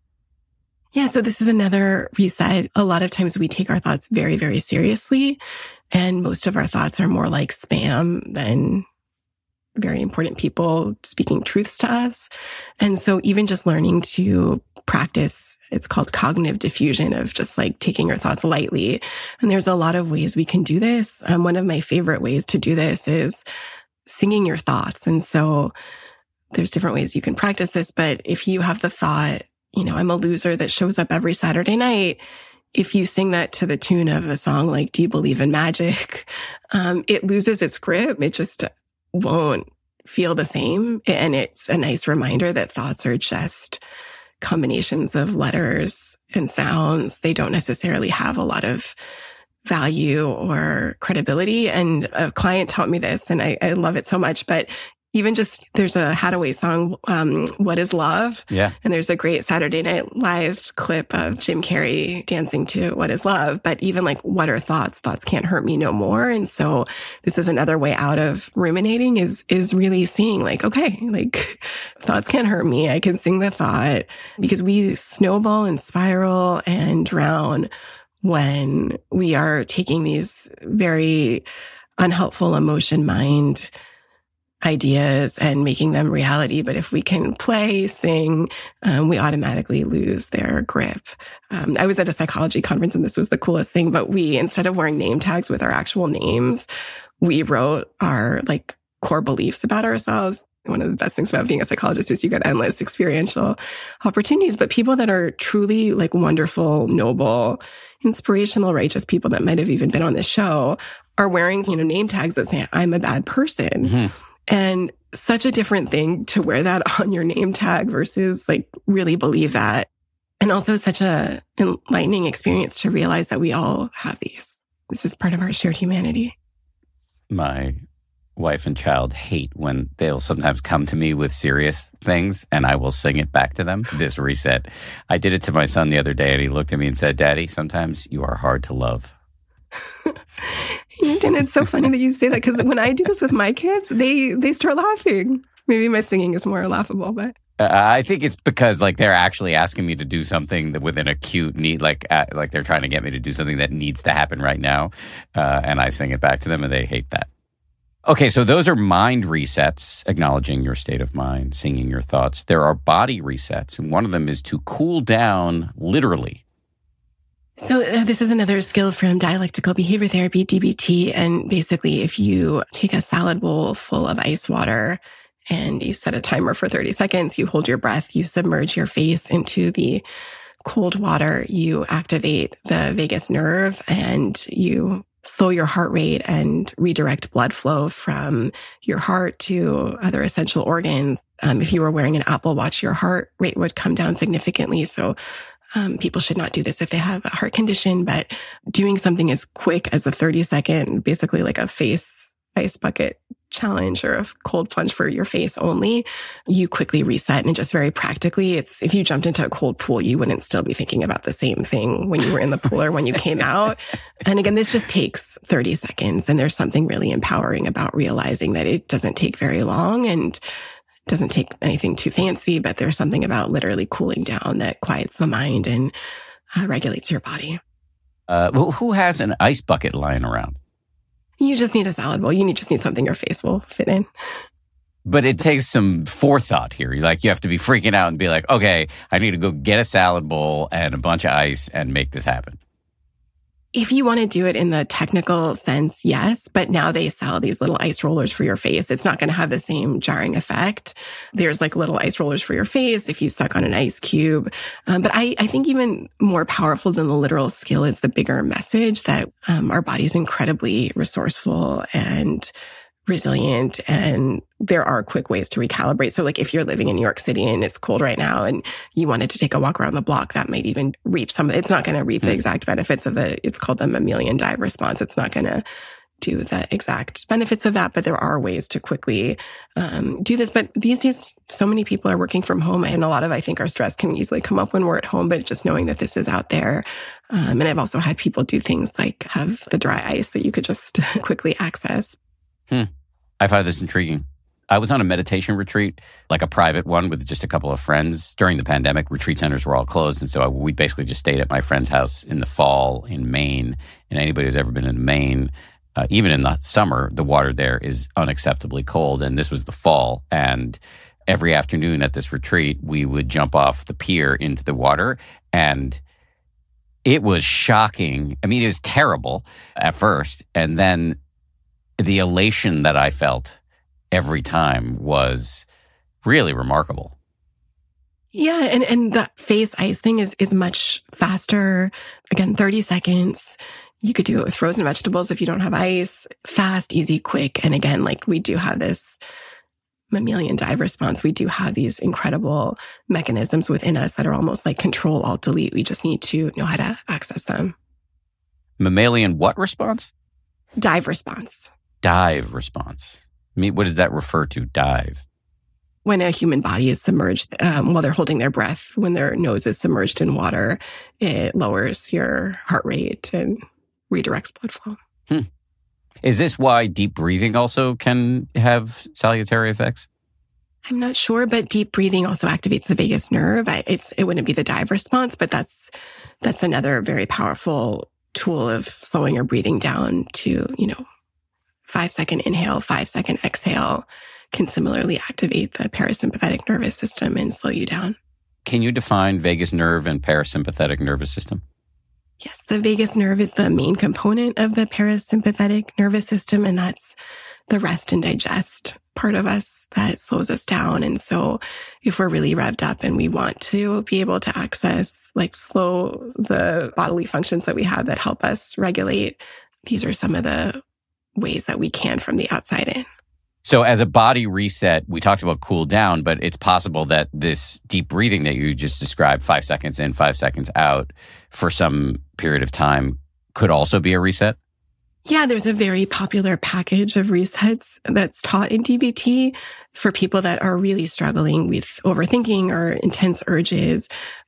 Yeah, so this is another reset. A lot of times we take our thoughts very, very seriously, and most of our thoughts are more like spam than very important people speaking truths to us. And so even just learning to practice, it's called cognitive diffusion, of just like taking your thoughts lightly. And there's a lot of ways we can do this. One of my favorite ways to do this is singing your thoughts. And so there's different ways you can practice this, but if you have the thought, I'm a loser that shows up every Saturday night, if you sing that to the tune of a song like Do You Believe in Magic, it loses its grip. It just won't feel the same. And it's a nice reminder that thoughts are just combinations of letters and sounds. They don't necessarily have a lot of value or credibility. And a client taught me this, and I love it so much. But even just, there's a Hathaway song, What is Love? Yeah. And there's a great Saturday Night Live clip of Jim Carrey dancing to What is Love? But even like, what are thoughts? Thoughts can't hurt me no more. And so this is another way out of ruminating, is really seeing like, okay, like thoughts can't hurt me. I can sing the thought, because we snowball and spiral and drown when we are taking these very unhelpful emotion mind ideas and making them reality. But if we can play, sing, we automatically lose their grip. I was at a psychology conference, and this was the coolest thing, but we, instead of wearing name tags with our actual names, we wrote our like core beliefs about ourselves. One of the best things about being a psychologist is you get endless experiential opportunities, but people that are truly like wonderful, noble, inspirational, righteous people that might have even been on this show are wearing, name tags that say, I'm a bad person. Mm-hmm. And such a different thing to wear that on your name tag versus like really believe that. And also such a enlightening experience to realize that we all have these. This is part of our shared humanity. My wife and child hate when they'll sometimes come to me with serious things and I will sing it back to them. This reset. I did it to my son the other day, and he looked at me and said, Daddy, sometimes you are hard to love. And it's so funny that you say that, because when I do this with my kids, they start laughing. Maybe my singing is more laughable, but I think it's because like they're actually asking me to do something that with an acute need, like they're trying to get me to do something that needs to happen right now, and I sing it back to them, and they hate that. Okay, so those are mind resets, acknowledging your state of mind, singing your thoughts. There are body resets, and one of them is to cool down literally. So this is another skill from dialectical behavior therapy, DBT. And basically, if you take a salad bowl full of ice water and you set a timer for 30 seconds, you hold your breath, you submerge your face into the cold water, you activate the vagus nerve, and you slow your heart rate and redirect blood flow from your heart to other essential organs. If you were wearing an Apple Watch, your heart rate would come down significantly. So people should not do this if they have a heart condition, but doing something as quick as a 30-second, basically like a face ice bucket challenge or a cold plunge for your face only, you quickly reset. And just very practically, it's if you jumped into a cold pool, you wouldn't still be thinking about the same thing when you were in the pool or when you came out. And again, this just takes 30 seconds. And there's something really empowering about realizing that it doesn't take very long and doesn't take anything too fancy, but there's something about literally cooling down that quiets the mind and regulates your body. Who has an ice bucket lying around? You just need a salad bowl. You just need something your face will fit in. But it takes some forethought here. Like you have to be freaking out and be like, okay, I need to go get a salad bowl and a bunch of ice and make this happen. If you want to do it in the technical sense, yes. But now they sell these little ice rollers for your face. It's not going to have the same jarring effect. There's like little ice rollers for your face if you suck on an ice cube. But I think even more powerful than the literal skill is the bigger message that our body's incredibly resourceful and resilient, and there are quick ways to recalibrate. So like if you're living in New York City and it's cold right now and you wanted to take a walk around the block, that might even reap it's not going to reap the exact benefits of it's called the mammalian dive response. It's not going to do the exact benefits of that, but there are ways to quickly do this. But these days, so many people are working from home, and a lot of, I think, our stress can easily come up when we're at home, but just knowing that this is out there. And I've also had people do things like have the dry ice that you could just quickly access. I find this intriguing. I was on a meditation retreat, like a private one with just a couple of friends. During the pandemic, retreat centers were all closed. And so we basically just stayed at my friend's house in the fall in Maine. And anybody who's ever been in Maine, even in the summer, the water there is unacceptably cold. And this was the fall. And every afternoon at this retreat, we would jump off the pier into the water. And it was shocking. I mean, it was terrible at first. And then the elation that I felt every time was really remarkable. Yeah, and the face ice thing is much faster. Again, 30 seconds. You could do it with frozen vegetables if you don't have ice. Fast, easy, quick. And again, like we do have this mammalian dive response. We do have these incredible mechanisms within us that are almost like Control, Alt, Delete. We just need to know how to access them. Mammalian what response? Dive response. Dive response. I mean, what does that refer to, dive? When a human body is submerged, while they're holding their breath, when their nose is submerged in water, it lowers your heart rate and redirects blood flow. Is this why deep breathing also can have salutary effects? I'm not sure, but deep breathing also activates the vagus nerve. It wouldn't be the dive response, but that's another very powerful tool of slowing your breathing down to, 5-second inhale, 5-second exhale can similarly activate the parasympathetic nervous system and slow you down. Can you define vagus nerve and parasympathetic nervous system? Yes, the vagus nerve is the main component of the parasympathetic nervous system, and that's the rest and digest part of us that slows us down. And so if we're really revved up and we want to be able to access, slow the bodily functions that we have that help us regulate, these are some of the ways that we can from the outside in. So as a body reset, we talked about cool down, but it's possible that this deep breathing that you just described, 5 seconds in, 5 seconds out, for some period of time could also be a reset? Yeah, there's a very popular package of resets that's taught in DBT for people that are really struggling with overthinking or intense urges.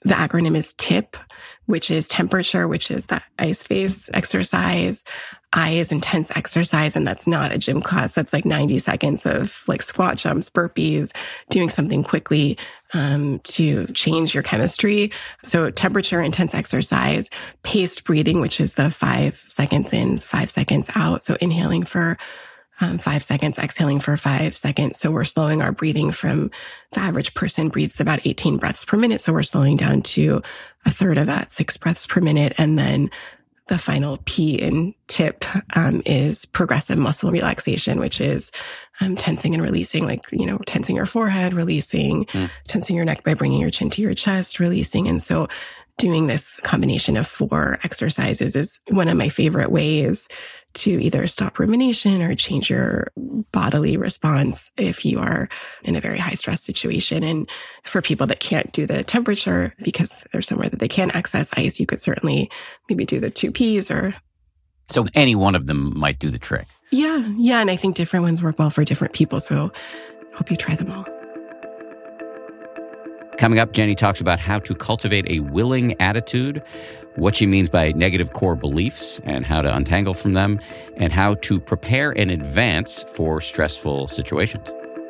the acronym is TIP, which is temperature, which is the ice face exercise. I is intense exercise, and that's not a gym class. That's like 90 seconds of like squat jumps, burpees, doing something quickly to change your chemistry. So temperature, intense exercise, paced breathing, which is the 5 seconds in, 5 seconds out. So inhaling for 5 seconds, exhaling for 5 seconds. So we're slowing our breathing from the average person breathes about 18 breaths per minute. So we're slowing down to a third of that, 6 breaths per minute. And then the final P in TIP is progressive muscle relaxation, which is tensing and releasing, like, tensing your forehead, releasing, tensing your neck by bringing your chin to your chest, releasing. And so doing this combination of 4 exercises is one of my favorite ways to either stop rumination or change your bodily response if you are in a very high stress situation. And for people that can't do the temperature because there's somewhere that they can't access ice, you could certainly maybe do the 2 Ps or... So any one of them might do the trick. Yeah. And I think different ones work well for different people. So I hope you try them all. Coming up, Jenny talks about how to cultivate a willing attitude, what she means by negative core beliefs and how to untangle from them, and how to prepare in advance for stressful situations.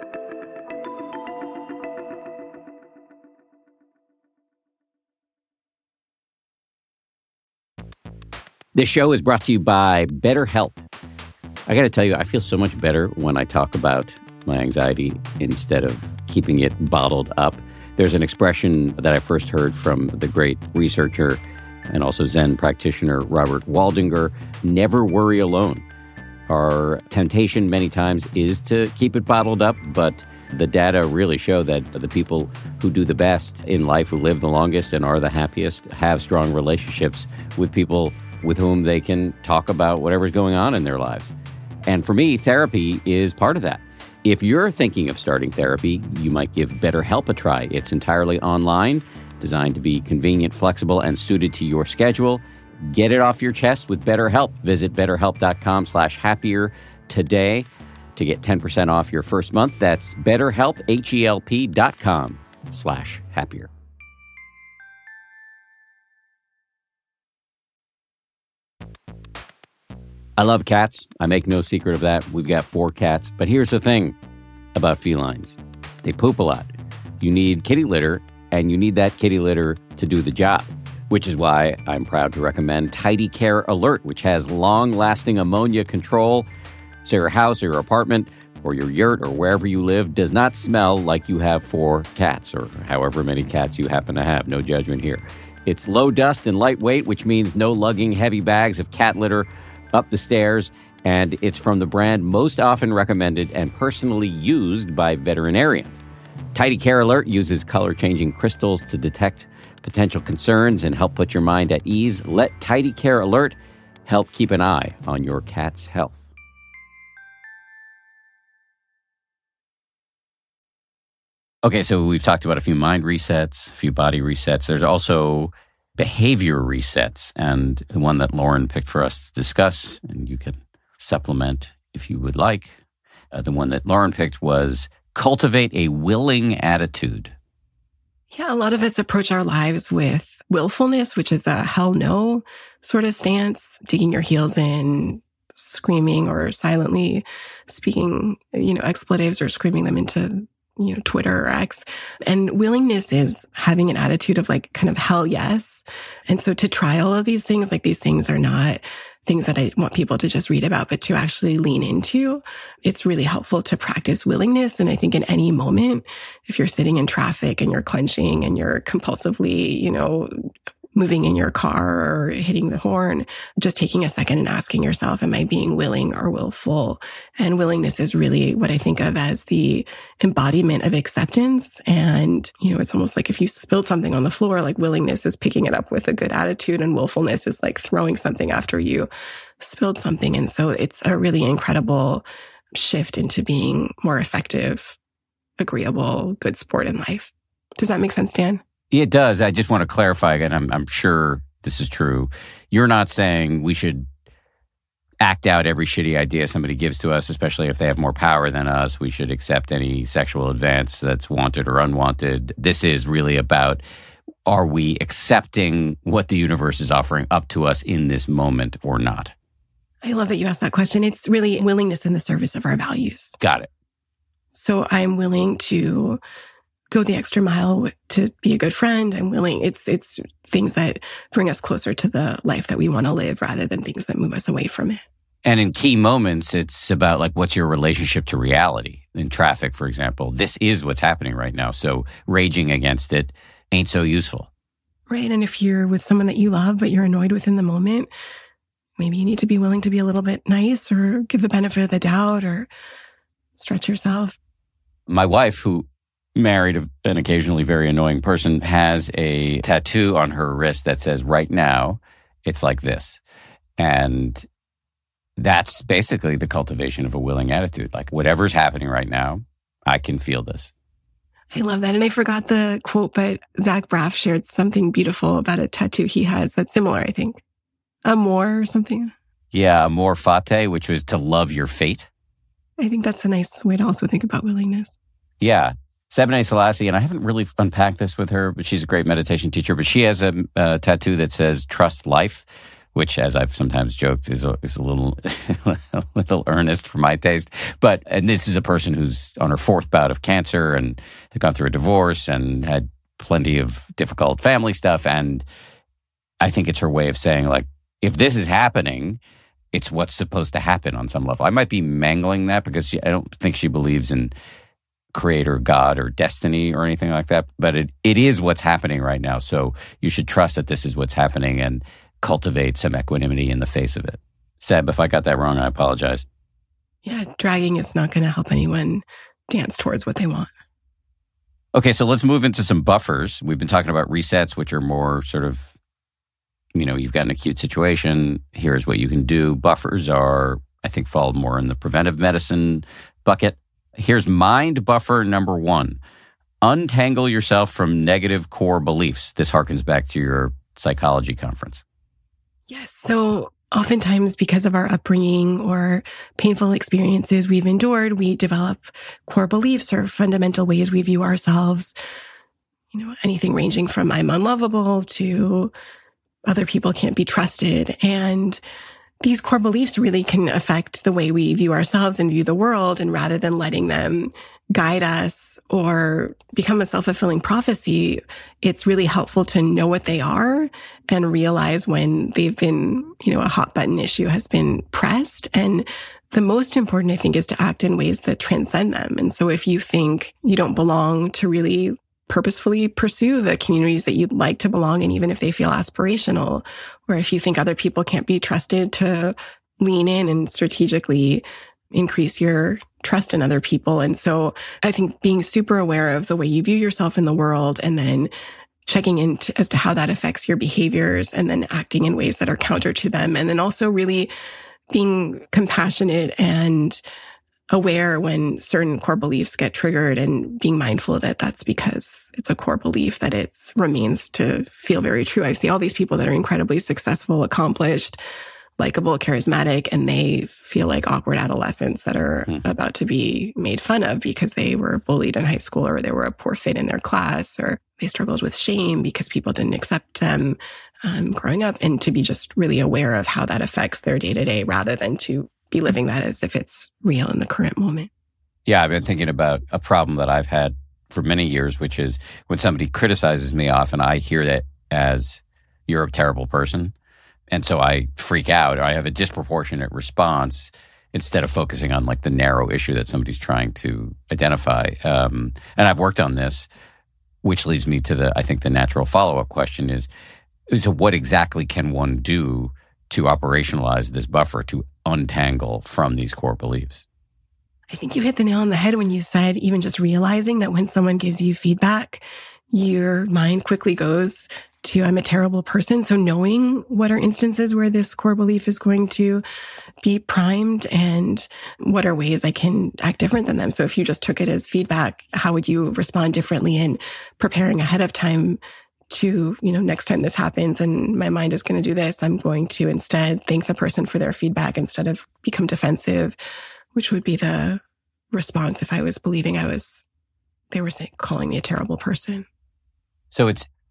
This show is brought to you by BetterHelp. I got to tell you, I feel so much better when I talk about my anxiety instead of keeping it bottled up. There's an expression that I first heard from the great researcher and also Zen practitioner Robert Waldinger, never worry alone. Our temptation many times is to keep it bottled up, but the data really show that the people who do the best in life, who live the longest and are the happiest, have strong relationships with people with whom they can talk about whatever's going on in their lives. And for me, therapy is part of that. If you're thinking of starting therapy, you might give BetterHelp a try. It's entirely online, designed to be convenient, flexible, and suited to your schedule. Get it off your chest with BetterHelp. Visit BetterHelp.com/happier today to get 10% off your first month. That's BetterHelp, HELP.com/happier. I love cats. I make no secret of that. We've got 4 cats. But here's the thing about felines. They poop a lot. You need kitty litter, and you need that kitty litter to do the job, which is why I'm proud to recommend Tidy Care Alert, which has long-lasting ammonia control, so your house or your apartment or your yurt or wherever you live does not smell like you have 4 cats or however many cats you happen to have. No judgment here. It's low dust and lightweight, which means no lugging heavy bags of cat litter up the stairs, and it's from the brand most often recommended and personally used by veterinarians. Tidy Care Alert uses color-changing crystals to detect potential concerns and help put your mind at ease. Let Tidy Care Alert help keep an eye on your cat's health. Okay, so we've talked about a few mind resets, a few body resets. There's also behavior resets, and the one that Lauren picked for us to discuss, and you can supplement if you would like. The one that Lauren picked was cultivate a willing attitude. Yeah, a lot of us approach our lives with willfulness, which is a hell no sort of stance, digging your heels in, screaming or silently speaking, expletives or screaming them into Twitter or X. And willingness is having an attitude of like kind of hell yes. And so to try all of these things, like these things are not things that I want people to just read about, but to actually lean into. It's really helpful to practice willingness. And I think in any moment, if you're sitting in traffic and you're clenching and you're compulsively, moving in your car or hitting the horn, just taking a second and asking yourself, am I being willing or willful? And willingness is really what I think of as the embodiment of acceptance. And, it's almost like if you spilled something on the floor, like willingness is picking it up with a good attitude and willfulness is like throwing something after you spilled something. And so it's a really incredible shift into being more effective, agreeable, good sport in life. Does that make sense, Dan? It does. I just want to clarify, and I'm sure this is true. You're not saying we should act out every shitty idea somebody gives to us, especially if they have more power than us. We should accept any sexual advance that's wanted or unwanted. This is really about are we accepting what the universe is offering up to us in this moment or not? I love that you asked that question. It's really willingness in the service of our values. Got it. So I'm willing to go the extra mile to be a good friend. I'm willing. It's things that bring us closer to the life that we want to live rather than things that move us away from it. And in key moments, it's about like, what's your relationship to reality? In traffic, for example, this is what's happening right now. So raging against it ain't so useful. Right. And if you're with someone that you love, but you're annoyed within the moment, maybe you need to be willing to be a little bit nice or give the benefit of the doubt or stretch yourself. My wife, who married an occasionally very annoying person, has a tattoo on her wrist that says, right now, it's like this. And that's basically the cultivation of a willing attitude. Like, whatever's happening right now, I can feel this. I love that. And I forgot the quote, but Zach Braff shared something beautiful about a tattoo he has that's similar, I think. Amor or something. Yeah, amor fati, which was to love your fate. I think that's a nice way to also think about willingness. Yeah. Sebene Selassie, and I haven't really unpacked this with her, but she's a great meditation teacher, but she has a tattoo that says, trust life, which, as I've sometimes joked, is a little a little earnest for my taste. And this is a person who's on her fourth bout of cancer and had gone through a divorce and had plenty of difficult family stuff. And I think it's her way of saying, like, if this is happening, it's what's supposed to happen on some level. I might be mangling that because I don't think she believes in creator, God, or destiny or anything like that. But it is what's happening right now. So you should trust that this is what's happening and cultivate some equanimity in the face of it. Seb, if I got that wrong, I apologize. Yeah, dragging is not going to help anyone dance towards what they want. Okay, so let's move into some buffers. We've been talking about resets, which are more sort of, you've got an acute situation. Here's what you can do. Buffers are, I think, fall more in the preventive medicine bucket. Here's mind buffer number 1. Untangle yourself from negative core beliefs. This harkens back to your psychology conference. Yes. So oftentimes, because of our upbringing or painful experiences we've endured, we develop core beliefs or fundamental ways we view ourselves. Anything ranging from I'm unlovable to other people can't be trusted. And these core beliefs really can affect the way we view ourselves and view the world. And rather than letting them guide us or become a self-fulfilling prophecy, it's really helpful to know what they are and realize when they've been, a hot button issue has been pressed. And the most important, I think, is to act in ways that transcend them. And so if you think you don't belong, to really purposefully pursue the communities that you'd like to belong in, even if they feel aspirational, or if you think other people can't be trusted, to lean in and strategically increase your trust in other people. And so I think being super aware of the way you view yourself in the world and then checking in as to how that affects your behaviors and then acting in ways that are counter to them. And then also really being compassionate and aware when certain core beliefs get triggered and being mindful that that's because it's a core belief that it remains to feel very true. I see all these people that are incredibly successful, accomplished, likable, charismatic, and they feel like awkward adolescents that are about to be made fun of because they were bullied in high school or they were a poor fit in their class or they struggled with shame because people didn't accept them growing up, and to be just really aware of how that affects their day-to-day rather than to be living that as if it's real in the current moment. Yeah, I've been thinking about a problem that I've had for many years, which is when somebody criticizes me often, I hear that as, you're a terrible person. And so I freak out, or I have a disproportionate response instead of focusing on like the narrow issue that somebody's trying to identify. And I've worked on this, which leads me to I think the natural follow-up question is so what exactly can one do to operationalize this buffer, to untangle from these core beliefs? I think you hit the nail on the head when you said even just realizing that when someone gives you feedback, your mind quickly goes to, I'm a terrible person. So knowing what are instances where this core belief is going to be primed and what are ways I can act different than them. So if you just took it as feedback, how would you respond differently, and preparing ahead of time to, next time this happens and my mind is going to do this, I'm going to instead thank the person for their feedback instead of become defensive, which would be the response if I was believing they were calling me a terrible person. So it's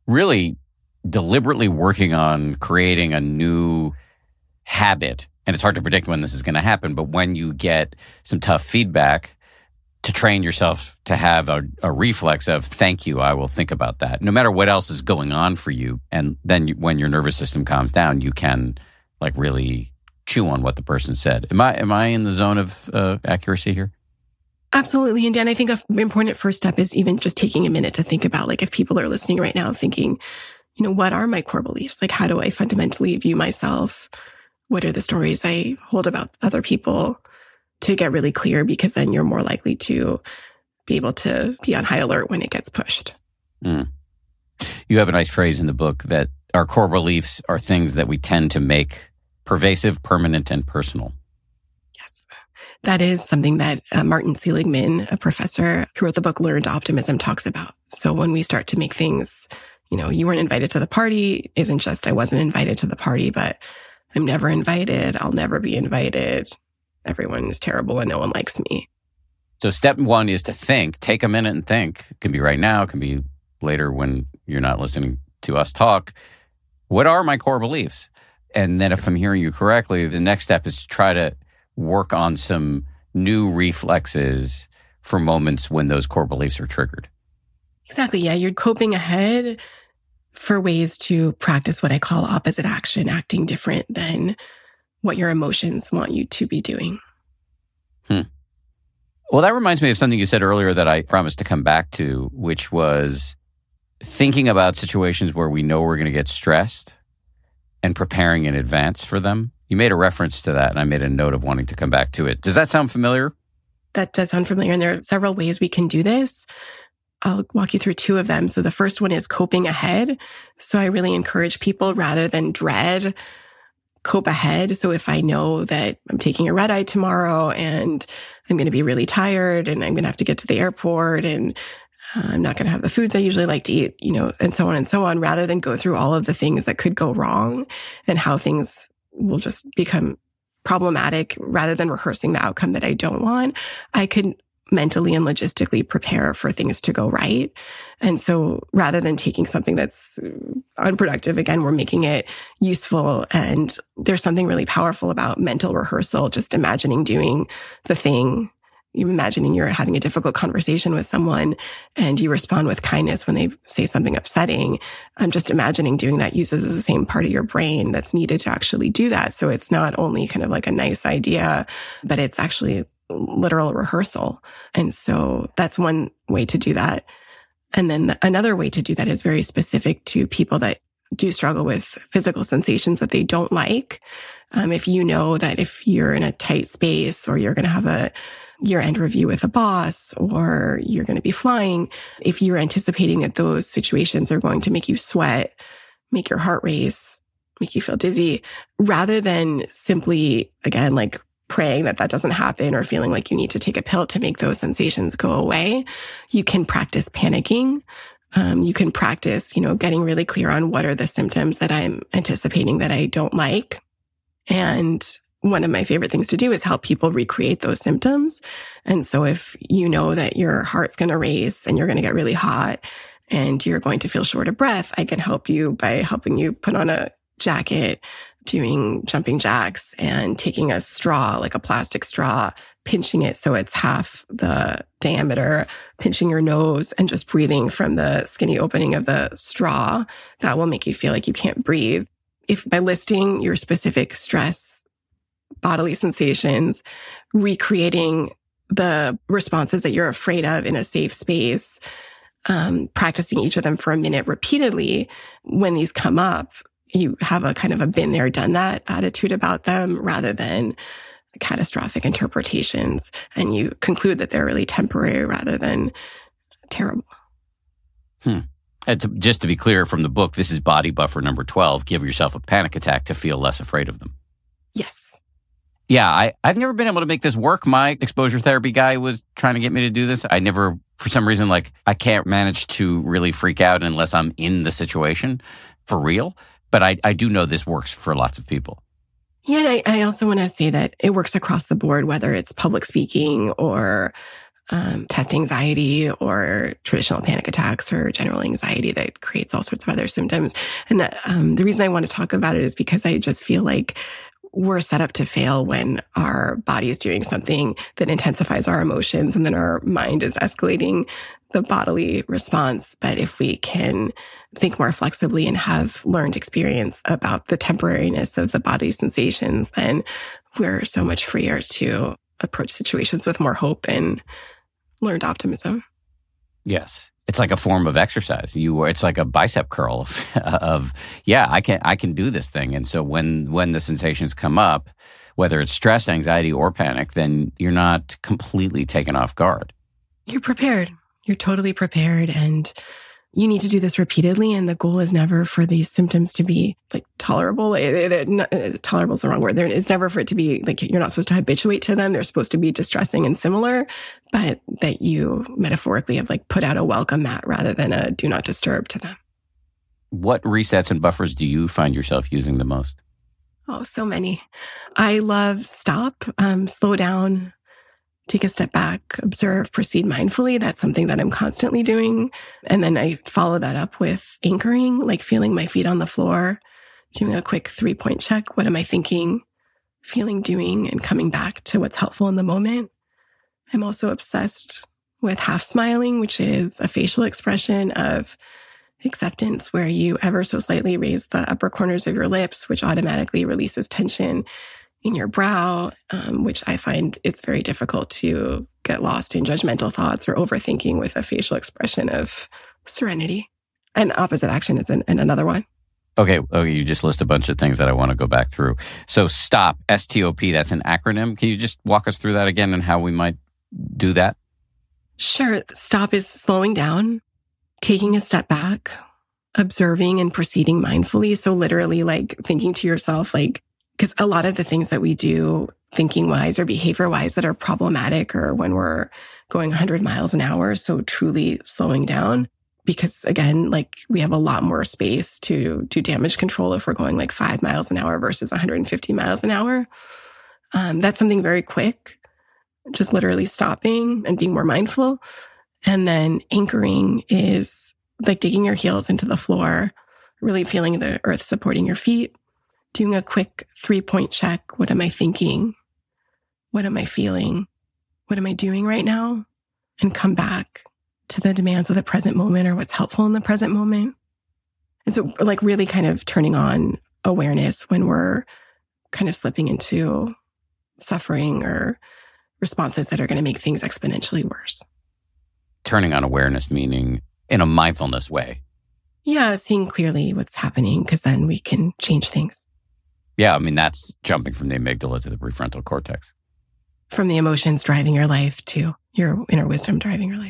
really deliberately working on creating a new habit. And it's hard to predict when this is going to happen, but when you get some tough feedback, to train yourself to have a reflex of, thank you, I will think about that, no matter what else is going on for you. And then when your nervous system calms down, you can like really chew on what the person said. Am I in the zone of accuracy here? Absolutely. And Dan, I think an important first step is even just taking a minute to think about, like, if people are listening right now thinking, what are my core beliefs? Like, how do I fundamentally view myself? What are the stories I hold about other people? To get really clear, because then you're more likely to be able to be on high alert when it gets pushed. Mm. You have a nice phrase in the book that our core beliefs are things that we tend to make pervasive, permanent, and personal. Yes. That is something that Martin Seligman, a professor who wrote the book Learned Optimism, talks about. So when we start to make things, you weren't invited to the party isn't just I wasn't invited to the party, but I'm never invited. I'll never be invited. Everyone is terrible and no one likes me. So step one is to think. Take a minute and think. It can be right now. It can be later when you're not listening to us talk. What are my core beliefs? And then if I'm hearing you correctly, the next step is to try to work on some new reflexes for moments when those core beliefs are triggered. Exactly. Yeah. You're coping ahead for ways to practice what I call opposite action, acting different than what your emotions want you to be doing. Well, that reminds me of something you said earlier that I promised to come back to, which was thinking about situations where we know we're going to get stressed and preparing in advance for them. You made a reference to that, and I made a note of wanting to come back to it. Does that sound familiar? That does sound familiar, and there are several ways we can do this. I'll walk you through two of them. So the first one is coping ahead. So I really encourage people, rather than dread, cope ahead. So if I know that I'm taking a red eye tomorrow and I'm going to be really tired and I'm going to have to get to the airport and I'm not going to have the foods I usually like to eat, and so on, rather than go through all of the things that could go wrong and how things will just become problematic, rather than rehearsing the outcome that I don't want, I could mentally and logistically prepare for things to go right. And so rather than taking something that's unproductive, again, we're making it useful. And there's something really powerful about mental rehearsal, just imagining doing the thing. You imagining you're having a difficult conversation with someone and you respond with kindness when they say something upsetting. I'm just imagining doing that uses the same part of your brain that's needed to actually do that. So it's not only kind of like a nice idea, but it's actually literal rehearsal. And so that's one way to do that. And then another way to do that is very specific to people that do struggle with physical sensations that they don't like. If you know that if you're in a tight space or you're going to have a year-end review with a boss or you're going to be flying, if you're anticipating that those situations are going to make you sweat, make your heart race, make you feel dizzy, rather than simply, again, like praying that doesn't happen or feeling like you need to take a pill to make those sensations go away, you can practice panicking. You can practice, getting really clear on what are the symptoms that I'm anticipating that I don't like. And one of my favorite things to do is help people recreate those symptoms. And so if you know that your heart's going to race and you're going to get really hot and you're going to feel short of breath, I can help you by helping you put on a jacket, doing jumping jacks and taking a straw, like a plastic straw, pinching it so it's half the diameter, pinching your nose and just breathing from the skinny opening of the straw. That will make you feel like you can't breathe. If by listing your specific stress, bodily sensations, recreating the responses that you're afraid of in a safe space, practicing each of them for a minute repeatedly, when these come up, you have a kind of a been there, done that attitude about them rather than catastrophic interpretations. And you conclude that they're really temporary rather than terrible. Just to be clear from the book, this is body buffer number 12. Give yourself a panic attack to feel less afraid of them. Yes. Yeah, I've never been able to make this work. My exposure therapy guy was trying to get me to do this. I never, for some reason, I can't manage to really freak out unless I'm in the situation for real. But I do know this works for lots of people. Yeah, and I also want to say that it works across the board, whether it's public speaking or test anxiety or traditional panic attacks or general anxiety that creates all sorts of other symptoms. And that, the reason I want to talk about it is because I just feel like we're set up to fail when our body is doing something that intensifies our emotions and then our mind is escalating the bodily response. But if we can think more flexibly and have learned experience about the temporariness of the body's sensations, then we're so much freer to approach situations with more hope and learned optimism. Yes. It's like a form of exercise. It's like a bicep curl of I can do this thing. And so when the sensations come up, whether it's stress, anxiety, or panic, then you're not completely taken off guard. You're prepared. You're totally prepared. And you need to do this repeatedly. And the goal is never for these symptoms to be like tolerable. Tolerable is the wrong word. It's never for it to be like, you're not supposed to habituate to them. They're supposed to be distressing and similar, but that you metaphorically have like put out a welcome mat rather than a do not disturb to them. What resets and buffers do you find yourself using the most? Oh, so many. I love stop, slow down, take a step back, observe, proceed mindfully. That's something that I'm constantly doing. And then I follow that up with anchoring, like feeling my feet on the floor, doing a quick 3-point check. What am I thinking, feeling, doing, and coming back to what's helpful in the moment. I'm also obsessed with half smiling, which is a facial expression of acceptance where you ever so slightly raise the upper corners of your lips, which automatically releases tension in your brow, which I find it's very difficult to get lost in judgmental thoughts or overthinking with a facial expression of serenity. And opposite action is another one. Okay, you just list a bunch of things that I want to go back through. So STOP, S-T-O-P, that's an acronym. Can you just walk us through that again and how we might do that? Sure. STOP is slowing down, taking a step back, observing and proceeding mindfully. So literally like thinking to yourself, like, because a lot of the things that we do thinking-wise or behavior-wise that are problematic or when we're going 100 miles an hour, so truly slowing down. Because again, like we have a lot more space to do damage control if we're going like 5 miles an hour versus 150 miles an hour. That's something very quick, just literally stopping and being more mindful. And then anchoring is like digging your heels into the floor, really feeling the earth supporting your feet. Doing a quick 3-point check. What am I thinking? What am I feeling? What am I doing right now? And come back to the demands of the present moment or what's helpful in the present moment. And so like really kind of turning on awareness when we're kind of slipping into suffering or responses that are going to make things exponentially worse. Turning on awareness meaning in a mindfulness way. Yeah, seeing clearly what's happening because then we can change things. Yeah, I mean, that's jumping from the amygdala to the prefrontal cortex. From the emotions driving your life to your inner wisdom driving your life.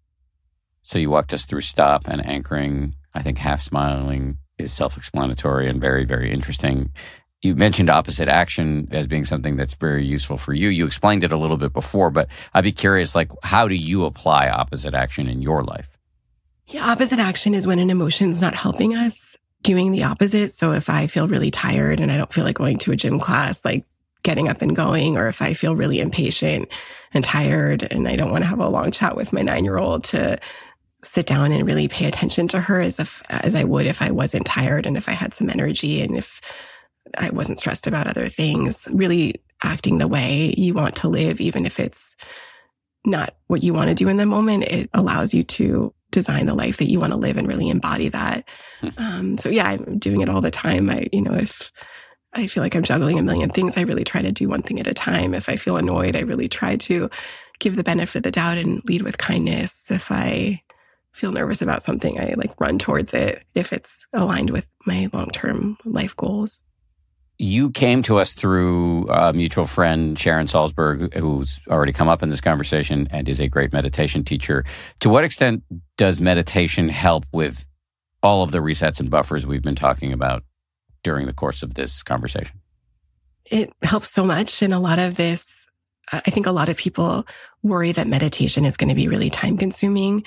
So you walked us through stop and anchoring. I think half smiling is self-explanatory and very, very interesting. You mentioned opposite action as being something that's very useful for you. You explained it a little bit before, but I'd be curious, like, how do you apply opposite action in your life? Yeah, opposite action is when an emotion's not helping us. Doing the opposite. So if I feel really tired and I don't feel like going to a gym class, like getting up and going, or if I feel really impatient and tired and I don't want to have a long chat with my 9-year-old, to sit down and really pay attention to her as I would if I wasn't tired and if I had some energy and if I wasn't stressed about other things, really acting the way you want to live, even if it's not what you want to do in the moment. It allows you to design the life that you want to live and really embody that. So yeah, I'm doing it all the time. If I feel like I'm juggling a million things, I really try to do one thing at a time. If I feel annoyed, I really try to give the benefit of the doubt and lead with kindness. If I feel nervous about something, I like run towards it if it's aligned with my long-term life goals. You came to us through a mutual friend, Sharon Salzberg, who's already come up in this conversation and is a great meditation teacher. To what extent does meditation help with all of the resets and buffers we've been talking about during the course of this conversation? It helps so much. And a lot of this, I think a lot of people worry that meditation is going to be really time consuming.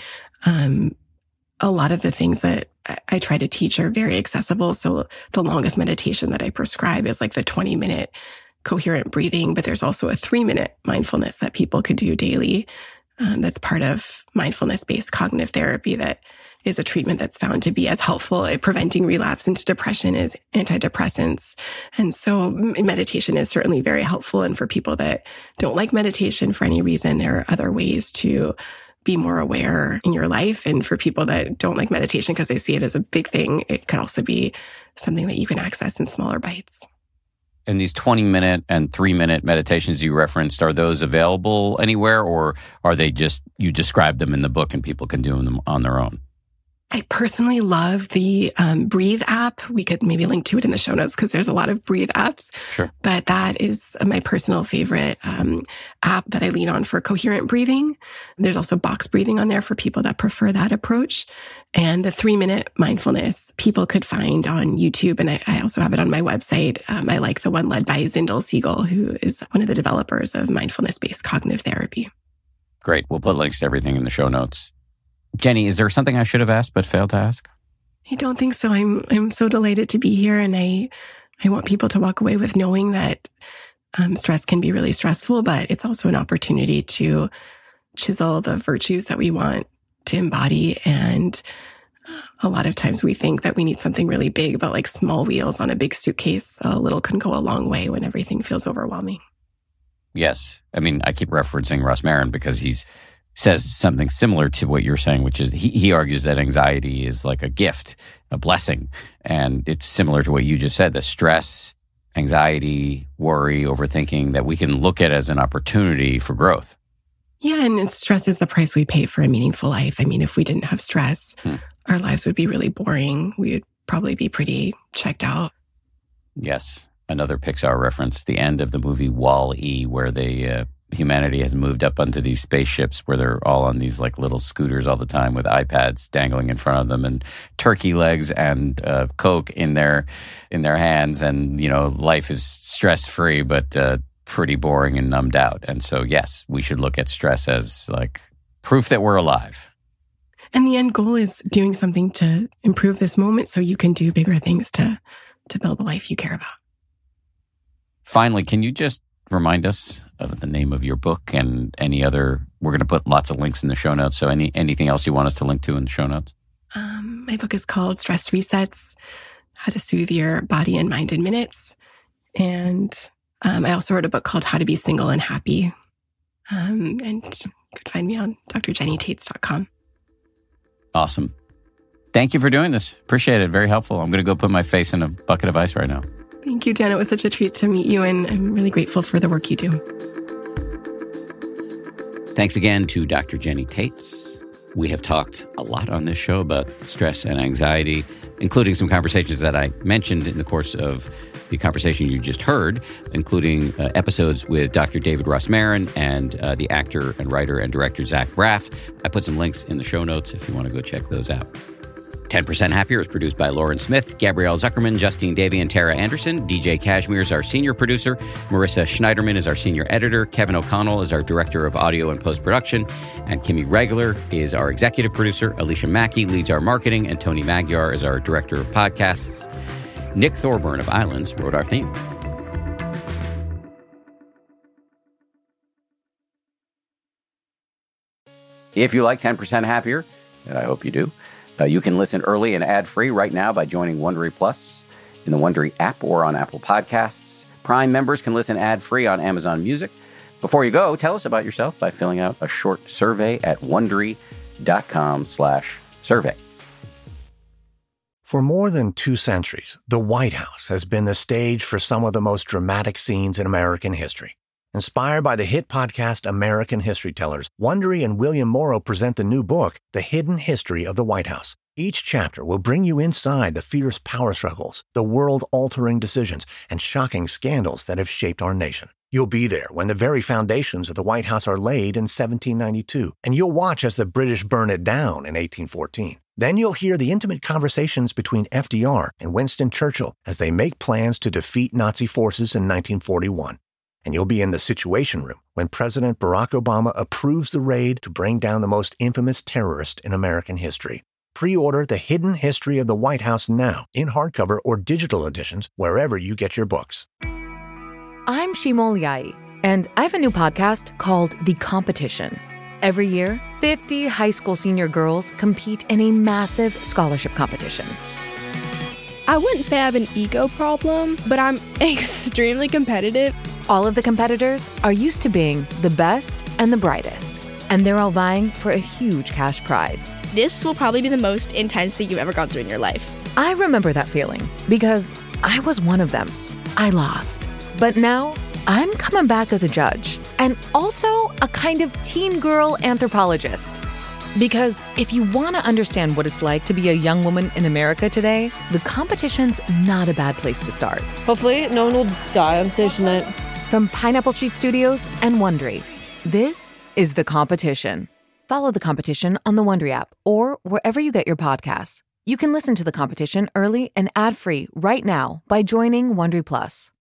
A lot of the things that I try to teach are very accessible. So the longest meditation that I prescribe is like the 20-minute coherent breathing, but there's also a 3-minute mindfulness that people could do daily. that's part of mindfulness-based cognitive therapy that is a treatment that's found to be as helpful at preventing relapse into depression as antidepressants. And so meditation is certainly very helpful. And for people that don't like meditation for any reason, there are other ways to be more aware in your life. And for people that don't like meditation because they see it as a big thing, it could also be something that you can access in smaller bites. And these 20-minute and 3-minute meditations you referenced, are those available anywhere, or are they just, you describe them in the book and people can do them on their own? I personally love the Breathe app. We could maybe link to it in the show notes because there's a lot of Breathe apps. Sure. But that is my personal favorite app that I lean on for coherent breathing. There's also box breathing on there for people that prefer that approach. And the 3-minute mindfulness people could find on YouTube. And I also have it on my website. I like the one led by Zindel Siegel, who is one of the developers of mindfulness-based cognitive therapy. Great. We'll put links to everything in the show notes. Jenny, is there something I should have asked but failed to ask? I don't think so. I'm so delighted to be here, and I want people to walk away with knowing that stress can be really stressful, but it's also an opportunity to chisel the virtues that we want to embody. And a lot of times we think that we need something really big, but like small wheels on a big suitcase, a little can go a long way when everything feels overwhelming. Yes. I mean, I keep referencing Ross Marin because he's says something similar to what you're saying, which is he argues that anxiety is like a gift, a blessing. And it's similar to what you just said, the stress, anxiety, worry, overthinking that we can look at as an opportunity for growth. Yeah, and stress is the price we pay for a meaningful life. I mean, if we didn't have stress, our lives would be really boring. We would probably be pretty checked out. Yes. Another Pixar reference, the end of the movie Wall-E, where they humanity has moved up onto these spaceships where they're all on these like little scooters all the time with iPads dangling in front of them and turkey legs and Coke in their hands. And, you know, life is stress-free, but pretty boring and numbed out. And so, yes, we should look at stress as like proof that we're alive. And the end goal is doing something to improve this moment so you can do bigger things to build the life you care about. Finally, can you just remind us of the name of your book and any other, we're going to put lots of links in the show notes. So anything else you want us to link to in the show notes? My book is called Stress Resets, How to Soothe Your Body and Mind in Minutes. And I also wrote a book called How to Be Single and Happy. And you could find me on drjennytates.com. Awesome. Thank you for doing this. Appreciate it. Very helpful. I'm going to go put my face in a bucket of ice right now. Thank you, Dan. It was such a treat to meet you, and I'm really grateful for the work you do. Thanks again to Dr. Jenny Tates. We have talked a lot on this show about stress and anxiety, including some conversations that I mentioned in the course of the conversation you just heard, including episodes with Dr. David Ross Marin and the actor and writer and director Zach Braff. I put some links in the show notes if you want to go check those out. 10% Happier is produced by Lauren Smith, Gabrielle Zuckerman, Justine Davey, and Tara Anderson. DJ Cashmere is our senior producer. Marissa Schneiderman is our senior editor. Kevin O'Connell is our director of audio and post-production. And Kimmy Regler is our executive producer. Alicia Mackey leads our marketing. And Tony Magyar is our director of podcasts. Nick Thorburn of Islands wrote our theme. If you like 10% Happier, and I hope you do, you can listen early and ad-free right now by joining Wondery Plus in the Wondery app or on Apple Podcasts. Prime members can listen ad-free on Amazon Music. Before you go, tell us about yourself by filling out a short survey at Wondery.com/survey. For more than 2 centuries, the White House has been the stage for some of the most dramatic scenes in American history. Inspired by the hit podcast American History Tellers, Wondery and William Morrow present the new book, The Hidden History of the White House. Each chapter will bring you inside the fierce power struggles, the world-altering decisions, and shocking scandals that have shaped our nation. You'll be there when the very foundations of the White House are laid in 1792, and you'll watch as the British burn it down in 1814. Then you'll hear the intimate conversations between FDR and Winston Churchill as they make plans to defeat Nazi forces in 1941. And you'll be in the Situation Room when President Barack Obama approves the raid to bring down the most infamous terrorist in American history. Pre-order The Hidden History of the White House now in hardcover or digital editions wherever you get your books. I'm Shimol Yai, and I have a new podcast called The Competition. Every year, 50 high school senior girls compete in a massive scholarship competition. I wouldn't say I have an ego problem, but I'm extremely competitive. All of the competitors are used to being the best and the brightest, and they're all vying for a huge cash prize. This will probably be the most intense thing you've ever gone through in your life. I remember that feeling because I was one of them. I lost. But now I'm coming back as a judge and also a kind of teen girl anthropologist. Because if you want to understand what it's like to be a young woman in America today, the competition's not a bad place to start. Hopefully no one will die on stage tonight. From Pineapple Street Studios and Wondery, this is The Competition. Follow The Competition on the Wondery app or wherever you get your podcasts. You can listen to The Competition early and ad-free right now by joining Wondery Plus.